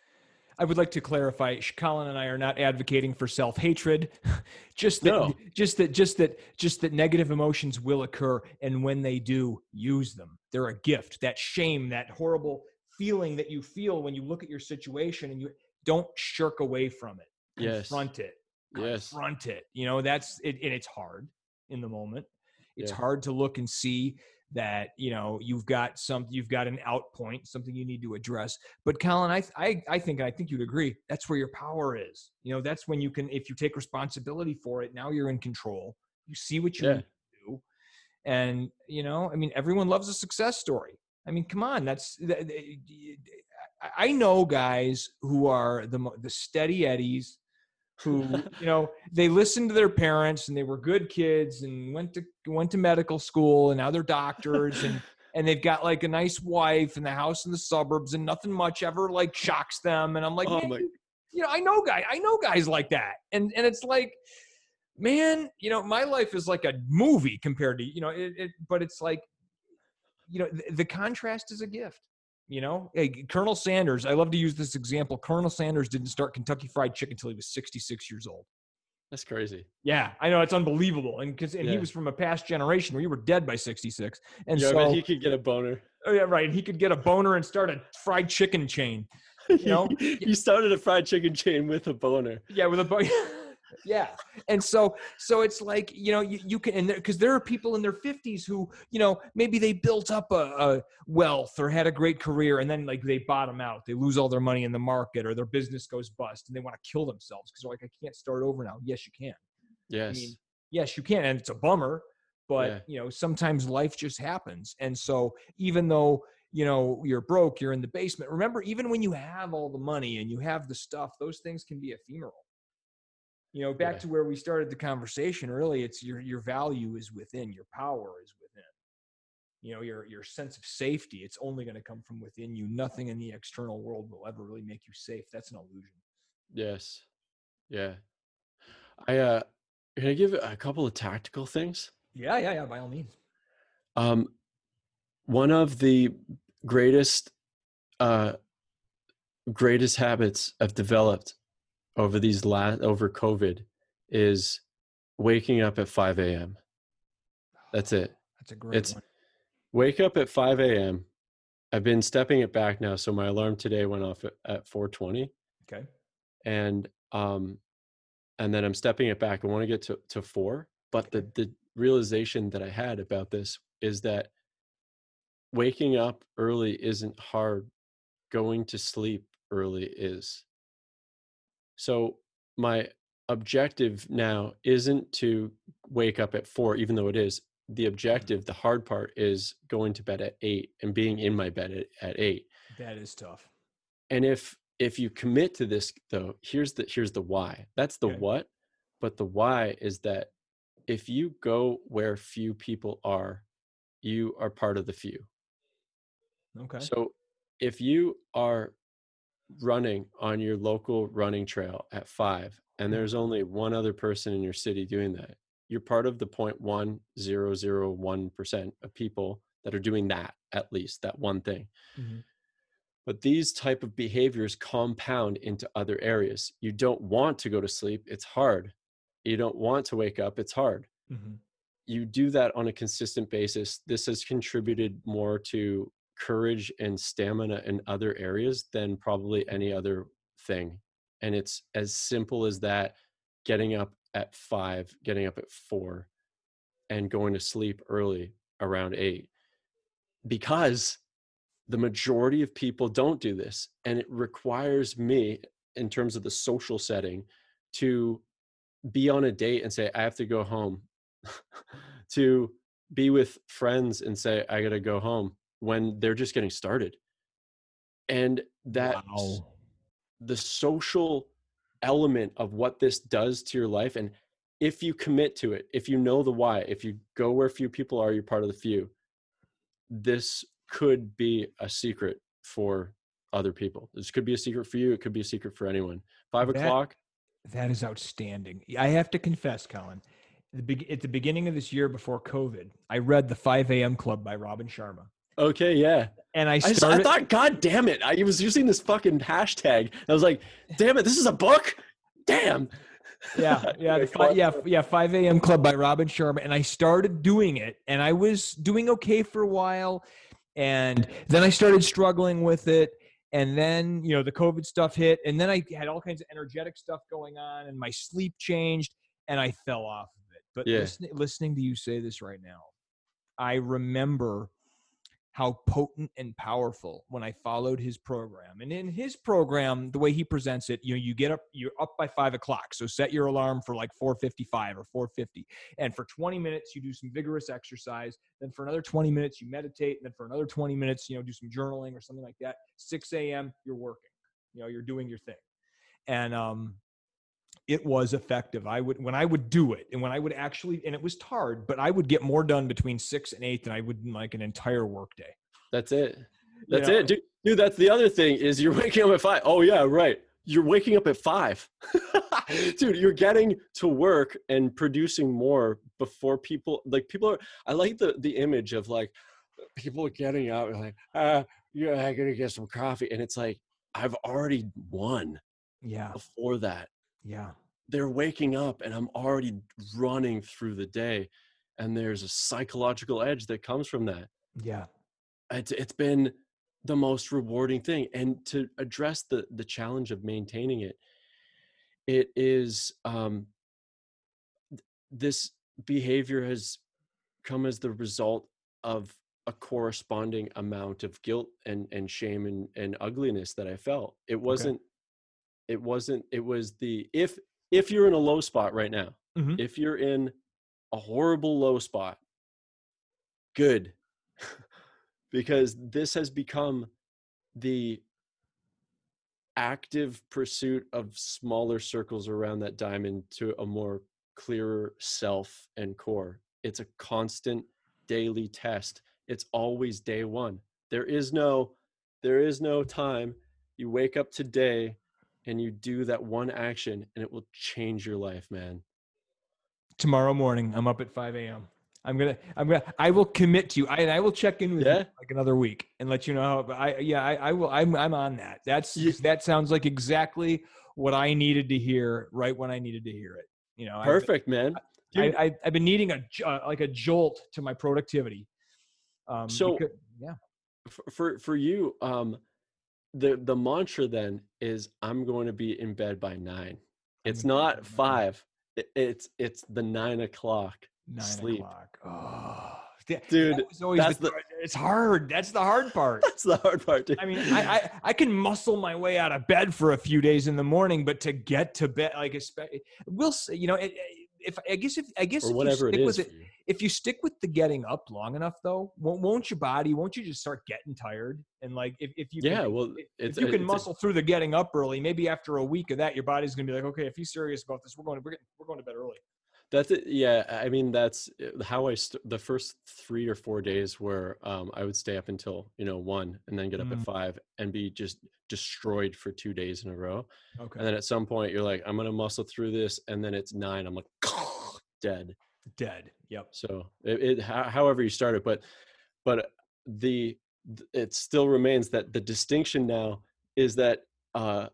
I would like to clarify, Colin and I are not advocating for self-hatred. just that, No. just that, just that, just that negative emotions will occur. And when they do, use them. They're a gift. That shame, that horrible feeling that you feel when you look at your situation, and you don't shirk away from it. Yes. Confront it. Yes. Confront it. You know, that's it. And it's hard in the moment. It's Yeah. hard to look and see that, you know, you've got some, you've got an out point, something you need to address. But Colin, I, I, I think, I think you'd agree, that's where your power is. You know, that's when you can, if you take responsibility for it, now you're in control. You see what you Yeah. need to do. And, you know, I mean, everyone loves a success story. I mean, come on, that's, I know guys who are the, the steady Eddies, who, you know, they listened to their parents and they were good kids and went to went to medical school, and now they're doctors, and and they've got like a nice wife and the house in the suburbs, and nothing much ever like shocks them. And I'm like, Oh man, my- you, you know, I know guy, I know guys like that. And and it's like, man, you know, my life is like a movie compared to, you know, it, it but it's like, you know, the, the contrast is a gift. You know, hey, Colonel Sanders, I love to use this example. Colonel Sanders didn't start Kentucky Fried Chicken until he was sixty-six years old. That's crazy. Yeah, I know, it's unbelievable. And because and he Yeah. was from a past generation where you were dead by sixty-six. And Yeah, so, but he could get a boner. oh yeah, right. And he could get a boner and start a fried chicken chain. You know? He started a fried chicken chain with a boner. Yeah, with a bo- yeah. And so, so it's like, you know, you, you can, and because there, there are people in their fifties who, you know, maybe they built up a, a wealth or had a great career, and then like they bottom out, they lose all their money in the market, or their business goes bust, and they want to kill themselves because they're like, I can't start over now. Yes, you can. Yes. I mean, yes, you can, and it's a bummer, but Yeah. you know, sometimes life just happens. And so even though, you know, you're broke, you're in the basement, remember, even when you have all the money and you have the stuff, those things can be ephemeral. You know, back Yeah. to where we started the conversation early, it's your, your value is within, your power is within. You know, your, your sense of safety, it's only going to come from within you. Nothing in the external world will ever really make you safe. That's an illusion. Yes. Yeah. I, uh, can I give a couple of tactical things? Yeah, yeah, yeah, by all means. Um, one of the greatest, uh, greatest habits I've developed over these last, over COVID is waking up at five a.m. That's it. That's a great It's one. wake up at five a.m. I've been stepping it back now. So my alarm today went off at, at four twenty. Okay. And, um, and then I'm stepping it back. I want to get to, to four, but Okay. the, the realization that I had about this is that waking up early isn't hard. Going to sleep early is. So my objective now isn't to wake up at four, even though it is. The objective, the hard part is going to bed at eight and being in my bed at, at eight. That is tough. And if if you commit to this though, here's the here's the why. That's the Okay. what, but the why is that if you go where few people are, you are part of the few. Okay. So if you are running on your local running trail at five and there's only one other person in your city doing that, you're part of the zero point one zero zero one percent of people that are doing that, at least that one thing. Mm-hmm. But these type of behaviors compound into other areas. You don't want to go to sleep, it's hard. You don't want to wake up, it's hard. Mm-hmm. You do that on a consistent basis. This has contributed more to courage and stamina in other areas than probably any other thing. And it's as simple as that: getting up at five, getting up at four, and going to sleep early around eight. Because the majority of people don't do this, and it requires me, in terms of the social setting, to be on a date and say I have to go home, to be with friends and say I gotta go home when they're just getting started. And that Wow. the social element of what this does to your life, and if you commit to it, if you know the why, if you go where few people are, you're part of the few, this could be a secret for other people. This could be a secret for you. It could be a secret for anyone. Five That o'clock. that is outstanding. I have to confess, Colin, the big, at the beginning of this year before COVID, I read The five a.m. Club by Robin Sharma. Okay, yeah. And I I, just, started. I thought, God damn it! I was using this fucking hashtag. I was like, damn it, this is a book. Damn. Yeah, yeah, the fi- yeah, yeah. five a.m. Club by Robin Sharma, and I started doing it, and I was doing okay for a while, and then I started struggling with it, and then you know the COVID stuff hit, and then I had all kinds of energetic stuff going on, and my sleep changed, and I fell off of it. But Yeah. listening, listening to you say this right now, I remember how potent and powerful when I followed his program. And in his program, the way he presents it, you know, you get up, you're up by five o'clock. So set your alarm for like four fifty-five or four fifty. And for twenty minutes, you do some vigorous exercise. Then for another twenty minutes, you meditate. And then for another twenty minutes, you know, do some journaling or something like that. six a.m., you're working, you know, you're doing your thing. And, um, it was effective. I would, when I would do it and when I would actually, and it was hard, but I would get more done between six and eight than I would in like an entire workday. That's it. That's You know? it, dude. Dude, that's the other thing is you're waking up at five. Oh yeah, right. You're waking up at five. Dude, you're getting to work and producing more before people, like people are, I like the, the image of like people are getting up and like, ah, yeah, I'm going to get some coffee. And it's like, I've already won. Yeah. Before that. Yeah. They're waking up and I'm already running through the day. And there's a psychological edge that comes from that. Yeah. It's, it's been the most rewarding thing. And to address the, the challenge of maintaining it, it is, um, th- this behavior has come as the result of a corresponding amount of guilt and, and shame and, and ugliness that I felt. It wasn't, okay. it wasn't, it was the, if, if you're in a low spot right now, Mm-hmm. if you're in a horrible low spot, good. Because this has become the active pursuit of smaller circles around that diamond to a more clearer self and core. It's a constant daily test. It's always day one. There is no, there is no time. You wake up today and you do that one action and it will change your life, man. Tomorrow morning, I'm up at five a.m. I'm gonna, I'm gonna, I will commit to you. I, and I will check in with Yeah? you like another week and let you know how. But I, yeah, I, I will. I'm, I'm on that. That's Yeah. that sounds like exactly what I needed to hear right when I needed to hear it. You know, Perfect, I've, man. I, I, I've been needing a uh, like a jolt to my productivity. Um, So, because, yeah, for, for for you, um, the the mantra then is I'm going to be in bed by nine. It's not five. It, it's it's the nine o'clock nine sleep. o'clock. Oh, dude, that was always that's the, the it's hard. That's the hard part. That's the hard part, dude. I mean, I, I I can muscle my way out of bed for a few days in the morning, but to get to bed, like, we'll see, you know, it, if I guess if I guess or if whatever you it stick is with for it, you. if you stick with the getting up long enough, though, won't, won't your body, won't you just start getting tired? And like, if, if you can, Yeah, well, if, it's, if you can it's muscle a, through the getting up early, maybe after a week of that, your body's gonna be like, okay, if he's serious about this, we're going to we're, getting, we're going to bed early. That's it. Yeah, I mean, that's how I st- the first three or four days where um, I would stay up until you know one, and then get up mm. at five and be just destroyed for two days in a row. Okay. And then at some point, you're like, I'm gonna muscle through this, and then it's nine. I'm like, dead, dead. Yep. So it, it however you start it, but but the it still remains that the distinction now is that uh,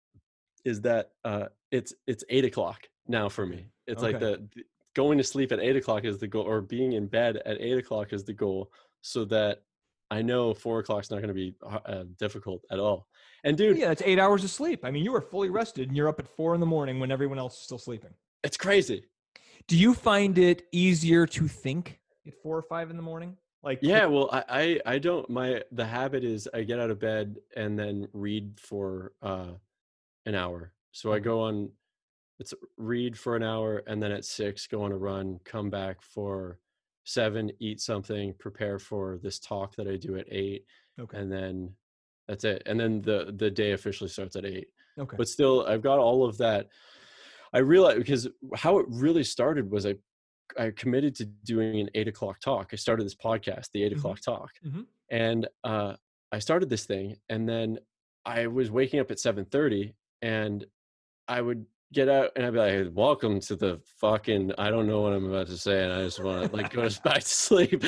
is that uh, it's it's eight o'clock now for me. It's okay. like the, the going to sleep at eight o'clock is the goal, or being in bed at eight o'clock is the goal, so that I know four o'clock's not going to be uh, difficult at all. And dude, yeah, it's eight hours of sleep. I mean, you are fully rested, and you're up at four in the morning when everyone else is still sleeping. It's crazy. Do you find it easier to think at four or five in the morning? Like, yeah, well, I, I, I don't, my, the habit is I get out of bed and then read for uh, an hour. So I go on, it's read for an hour, and then at six, go on a run, come back for seven, eat something, prepare for this talk that I do at eight. Okay. And then that's it. And then the, the day officially starts at eight. Okay. But still, I've got all of that. I realized, because how it really started was I, I committed to doing an eight o'clock talk. I started this podcast, the eight o'clock mm-hmm. talk. Mm-hmm. And uh, I started this thing, and then I was waking up at seven thirty, and I would get out and I'd be like, welcome to the fucking, I don't know what I'm about to say, and I just want to like go back to sleep.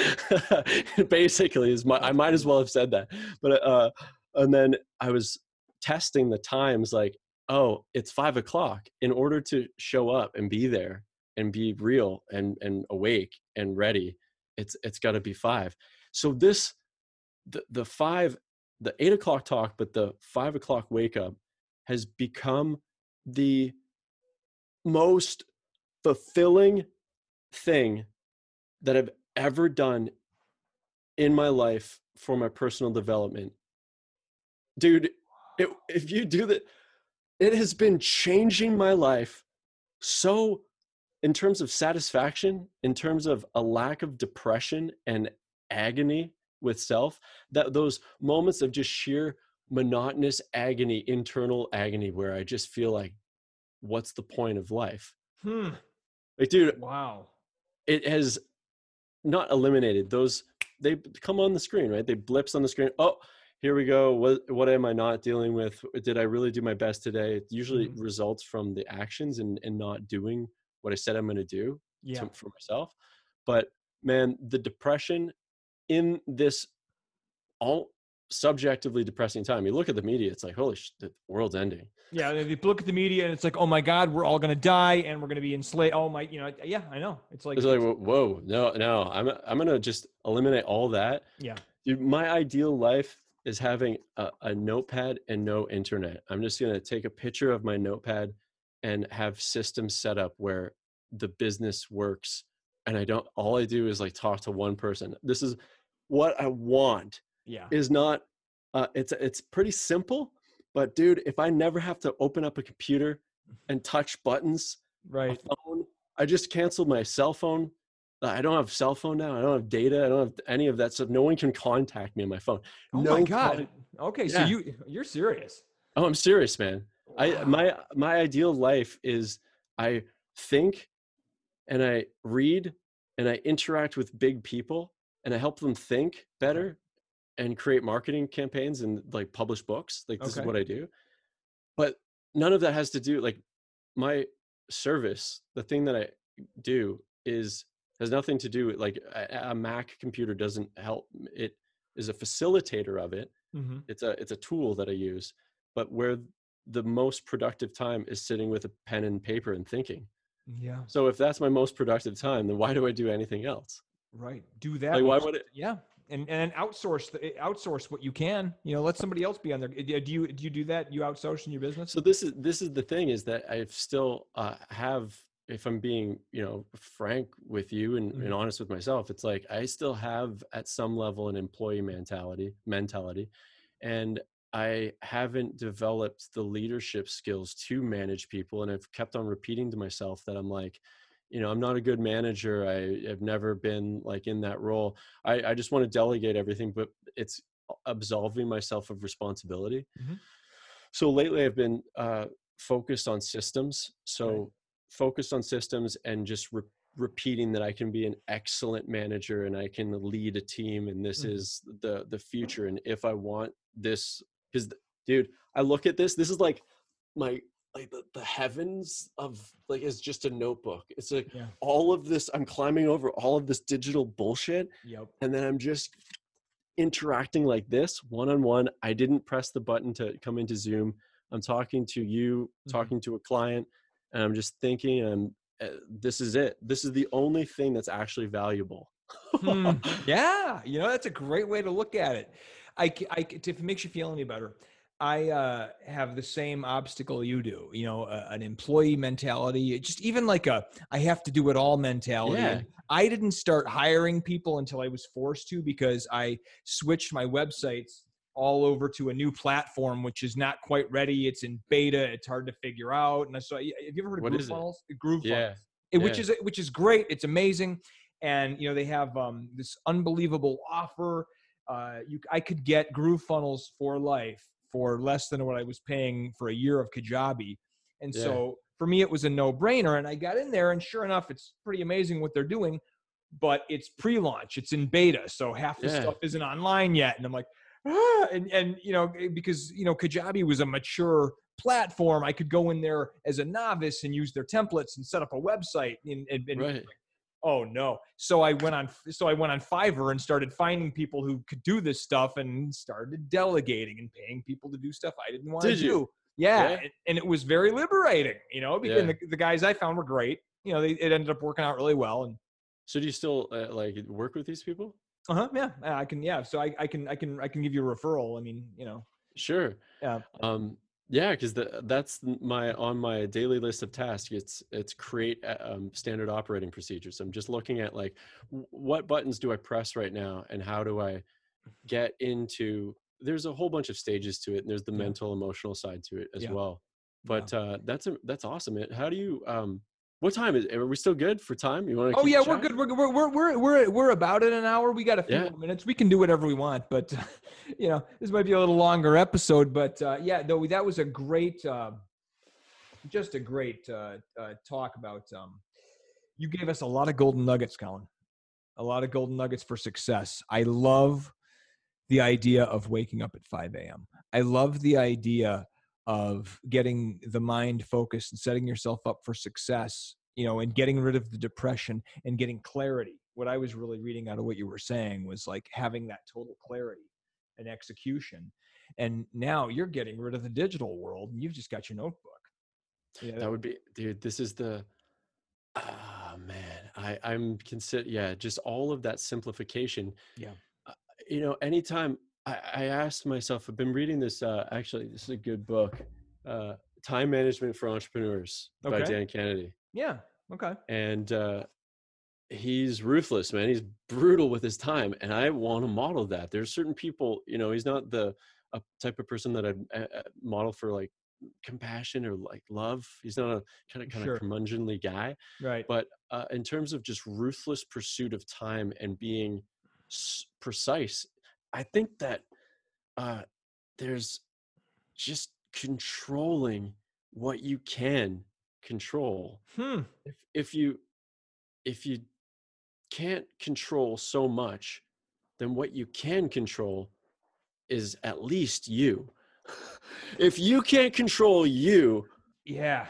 Basically, is my, I might as well have said that. But uh, and then I was testing the times, like, oh, it's five o'clock. In order to show up and be there and be real and, and awake and ready, it's it's got to be five. So this, the, the five, the eight o'clock talk, but the five o'clock wake up has become the most fulfilling thing that I've ever done in my life for my personal development. Dude, it, if you do that, it has been changing my life so, in terms of satisfaction, in terms of a lack of depression and agony with self, that those moments of just sheer monotonous agony, internal agony, where I just feel like, what's the point of life? Hmm. Like, dude, wow. It has not eliminated those. They come on the screen, right? They blips on the screen. Oh, here we go. What what am I not dealing with? Did I really do my best today? It usually mm-hmm. results from the actions and, and not doing what I said I'm going to do yeah. to, for myself. But man, the depression in this all subjectively depressing time. You look at the media, it's like, holy shit, the world's ending. Yeah, if you look at the media and it's like, oh my God, we're all gonna die and we're gonna be enslaved. Oh my, you know, yeah, I know. It's like, it's like, whoa, no, no, I'm I'm gonna just eliminate all that. Yeah, dude, my ideal life is having a, a notepad and no internet. I'm just gonna take a picture of my notepad and have systems set up where the business works, and I don't. All I do is like talk to one person. This is what I want. Yeah, is not. Uh, it's it's pretty simple, but dude, if I never have to open up a computer and touch buttons, right? A phone, I just canceled my cell phone I don't have cell phone now. I don't have data. I don't have any of that stuff. No one can contact me on my phone. Oh No my God. con- Okay. So yeah. you, you're serious. Oh, I'm serious, man. Wow. I, my, my ideal life is I think and I read and I interact with big people and I help them think better and create marketing campaigns and like publish books. Like this Okay. is what I do. But none of that has to do, like my service, the thing that I do is has nothing to do with like a, a Mac computer doesn't help. It is a facilitator of it. Mm-hmm. It's a, it's a tool that I use, but where the most productive time is sitting with a pen and paper and thinking. Yeah. So if that's my most productive time, then why do I do anything else? Right. Do that. Like, why which- would it? Yeah. And and outsource the outsource what you can. You know, let somebody else be on there. Do you do you do that? You outsource in your business? So this is this is the thing is that I still uh, have, if I'm being, you know, frank with you and, Mhm. and honest with myself, it's like I still have at some level an employee mentality mentality, and I haven't developed the leadership skills to manage people. And I've kept on repeating to myself that I'm like, you know, I'm not a good manager. I have never been like in that role. I, I just want to delegate everything, but it's absolving myself of responsibility. Mhm. So lately I've been uh, focused on systems. So Right. focused on systems and just re- repeating that I can be an excellent manager and I can lead a team. And this Mhm. is the, the future. And if I want this, because dude, I look at this, this is like my, like the, the heavens of like, it's just a notebook. It's like Yeah. all of this, I'm climbing over all of this digital bullshit. Yep. And then I'm just interacting like this one-on-one. I didn't press the button to come into Zoom. I'm talking to you, Mhm. talking to a client, and I'm just thinking, and uh, this is it. This is the only thing that's actually valuable. Hmm. Yeah, you know, that's a great way to look at it. I, c- I c- if it makes you feel any better, I uh, have the same obstacle you do. You know, uh, an employee mentality, just even like a I have to do it all mentality. Yeah. And I didn't start hiring people until I was forced to because I switched my websites all over to a new platform, which is not quite ready. It's in beta. It's hard to figure out. And so, have you ever heard of What Groove is it? Funnels? Groove Yeah. Funnels, It- which Yeah. is which is great. It's amazing. And you know they have um, this unbelievable offer. Uh, you, I could get Groove Funnels for life for less than what I was paying for a year of Kajabi, and Yeah. so for me it was a no-brainer. And I got in there, and sure enough, it's pretty amazing what they're doing. But it's pre-launch, it's in beta, so half the Yeah. stuff isn't online yet. And I'm like, ah, and and you know because you know Kajabi was a mature platform, I could go in there as a novice and use their templates and set up a website and, and, and Right. oh no. So I went on, so I went on Fiverr and started finding people who could do this stuff and started delegating and paying people to do stuff I didn't want to Did you? do. Yeah. Yeah. And, and it was very liberating, you know, because Yeah. the, the guys I found were great. You know, they, it ended up working out really well. And So do you still uh, like work with these people? uh-huh, yeah, I can, yeah. So I, I can, I can, I can give you a referral. I mean, you know, Sure. yeah. Um, yeah, because that's my on my daily list of tasks. It's it's create um, standard operating procedures. I'm just looking at like w- what buttons do I press right now, and how do I get into. There's a whole bunch of stages to it, and there's the Yeah. mental, emotional side to it as Yeah. well. Yeah. But uh, that's a, that's awesome. It- How do you? Um, what time is? Are we still good for time? You want to? Oh yeah, we're good. We're we're we're we're we're we're about in an hour. We got a few Yeah. more minutes. We can do whatever we want, but you know, this might be a little longer episode. But uh, yeah, though that was a great, uh, just a great uh, uh, talk about. Um, you gave us a lot of golden nuggets, Colin. A lot of golden nuggets for success. I love the idea of waking up at five a.m. I love the idea of getting the mind focused and setting yourself up for success, you know, and getting rid of the depression and getting clarity. What I was really reading out of what you were saying was like having that total clarity and execution. And now you're getting rid of the digital world and you've just got your notebook. You know, That would be, dude. This is the. Ah man, I I'm consider yeah, just all of that simplification. yeah. Uh, you know, anytime I, I asked myself, I've been reading this. Uh, actually, this is a good book, uh, Time Management for Entrepreneurs by Okay. Dan Kennedy, Yeah. Okay. and uh, he's ruthless, man. He's brutal with his time, and I want to model that. There's certain people, you know, he's not the uh, type of person that I'd uh, uh, model for like compassion or like love. He's not a kind of kind Sure. of curmudgeonly guy. Right. But uh, in terms of just ruthless pursuit of time and being s- precise, I think that uh, there's just controlling what you can control. Hmm. If if you if you can't control so much, then what you can control is at least you. If you can't control you, Yeah.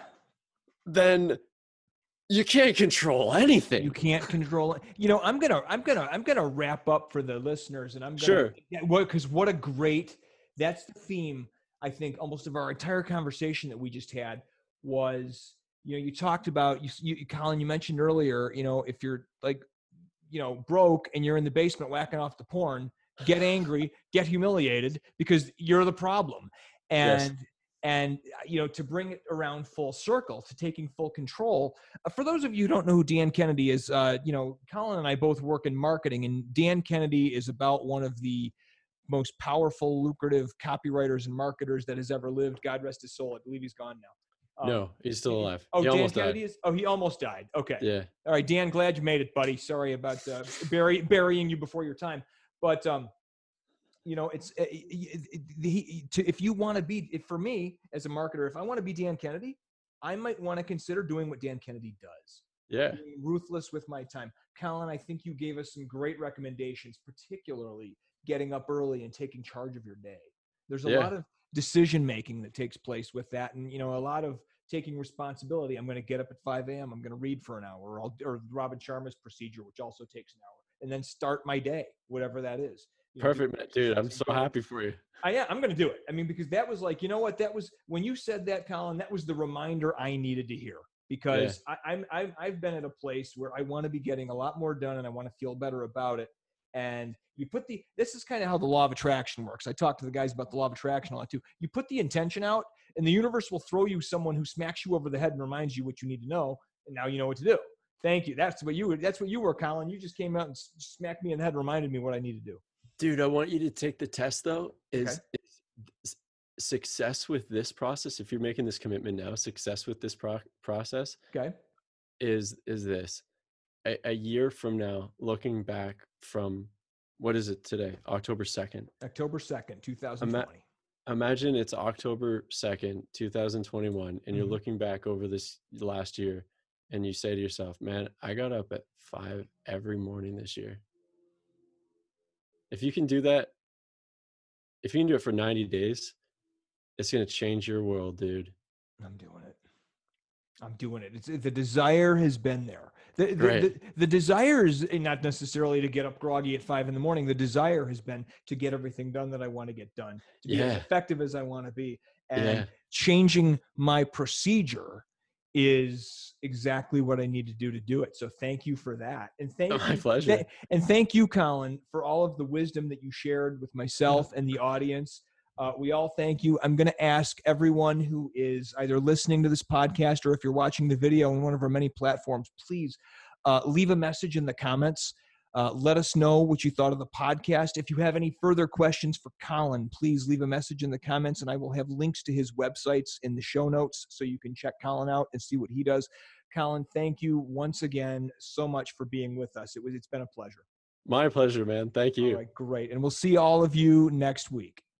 then you can't control anything. You can't control it. You know, I'm gonna, I'm gonna, I'm gonna wrap up for the listeners, and I'm gonna, Sure. yeah, what, because what a great, that's the theme. I think almost of our entire conversation that we just had was, you know, you talked about you, you, Colin, you mentioned earlier, you know, if you're like, you know, broke and you're in the basement whacking off the porn, get angry, get humiliated because you're the problem. And, Yes. and, you know, to bring it around full circle to taking full control, uh, for those of you who don't know who Dan Kennedy is, uh, you know, Colin and I both work in marketing, and Dan Kennedy is about one of the most powerful, lucrative copywriters and marketers that has ever lived. God rest his soul. I believe he's gone now. Um, No, he's still alive. oh, He Dan almost Kennedy died. is? Oh, he almost died. Okay. Yeah. All right, Dan, glad you made it, buddy. Sorry about uh, bury, burying you before your time. But, um, you know, it's uh, he, to, if you want to be, if for me as a marketer, if I want to be Dan Kennedy, I might want to consider doing what Dan Kennedy does. Yeah. Being ruthless with my time. Colin, I think you gave us some great recommendations, particularly getting up early and taking charge of your day. There's a Yeah. lot of decision making that takes place with that, and you know, a lot of taking responsibility. I'm going to get up at five a.m. I'm going to read for an hour, or, I'll, or Robin Sharma's procedure, which also takes an hour, and then start my day, whatever that is. You know, Perfect, man. Dude, I'm so go. happy for you. I am. I'm going to do it. I mean, because that was like, you know what? That was when you said that, Colin. That was the reminder I needed to hear. Because Yeah. I, I'm, I've, I've been at a place where I want to be getting a lot more done, and I want to feel better about it. And you put the, this is kind of how the law of attraction works. I talk to the guys about the law of attraction a lot too. You put the intention out, and the universe will throw you someone who smacks you over the head and reminds you what you need to know. And now you know what to do. Thank you. That's what you, that's what you were, Colin. You just came out and smacked me in the head, reminded me what I need to do. Dude, I want you to take the test though. Is, Okay. is success with this process, if you're making this commitment now, success with this pro- process Okay. is is this. A, a year from now, looking back from, what is it today? October second. October second, two thousand twenty. Ima- imagine it's October second, two thousand twenty-one, and Mm-hmm. you're looking back over this last year, and you say to yourself, man, I got up at five every morning this year. If you can do that, if you can do it for ninety days, it's going to change your world, dude. I'm doing it. I'm doing it. It's, the desire has been there. The, the, Great. the, the desire is not necessarily to get up groggy at five in the morning. The desire has been to get everything done that I want to get done, to be Yeah. as effective as I want to be. And Yeah. changing my procedure is exactly what I need to do to do it. So thank you for that. And thank My you, pleasure. th- and thank you, Colin, for all of the wisdom that you shared with myself and the audience. Uh, we all thank you. I'm going to ask everyone who is either listening to this podcast or if you're watching the video on one of our many platforms, please uh, leave a message in the comments. Uh, let us know what you thought of the podcast. If you have any further questions for Colin, please leave a message in the comments, and I will have links to his websites in the show notes so you can check Colin out and see what he does. Colin, thank you once again so much for being with us. It was, it's been a pleasure. My pleasure, man. Thank you. All right, great. And we'll see all of you next week.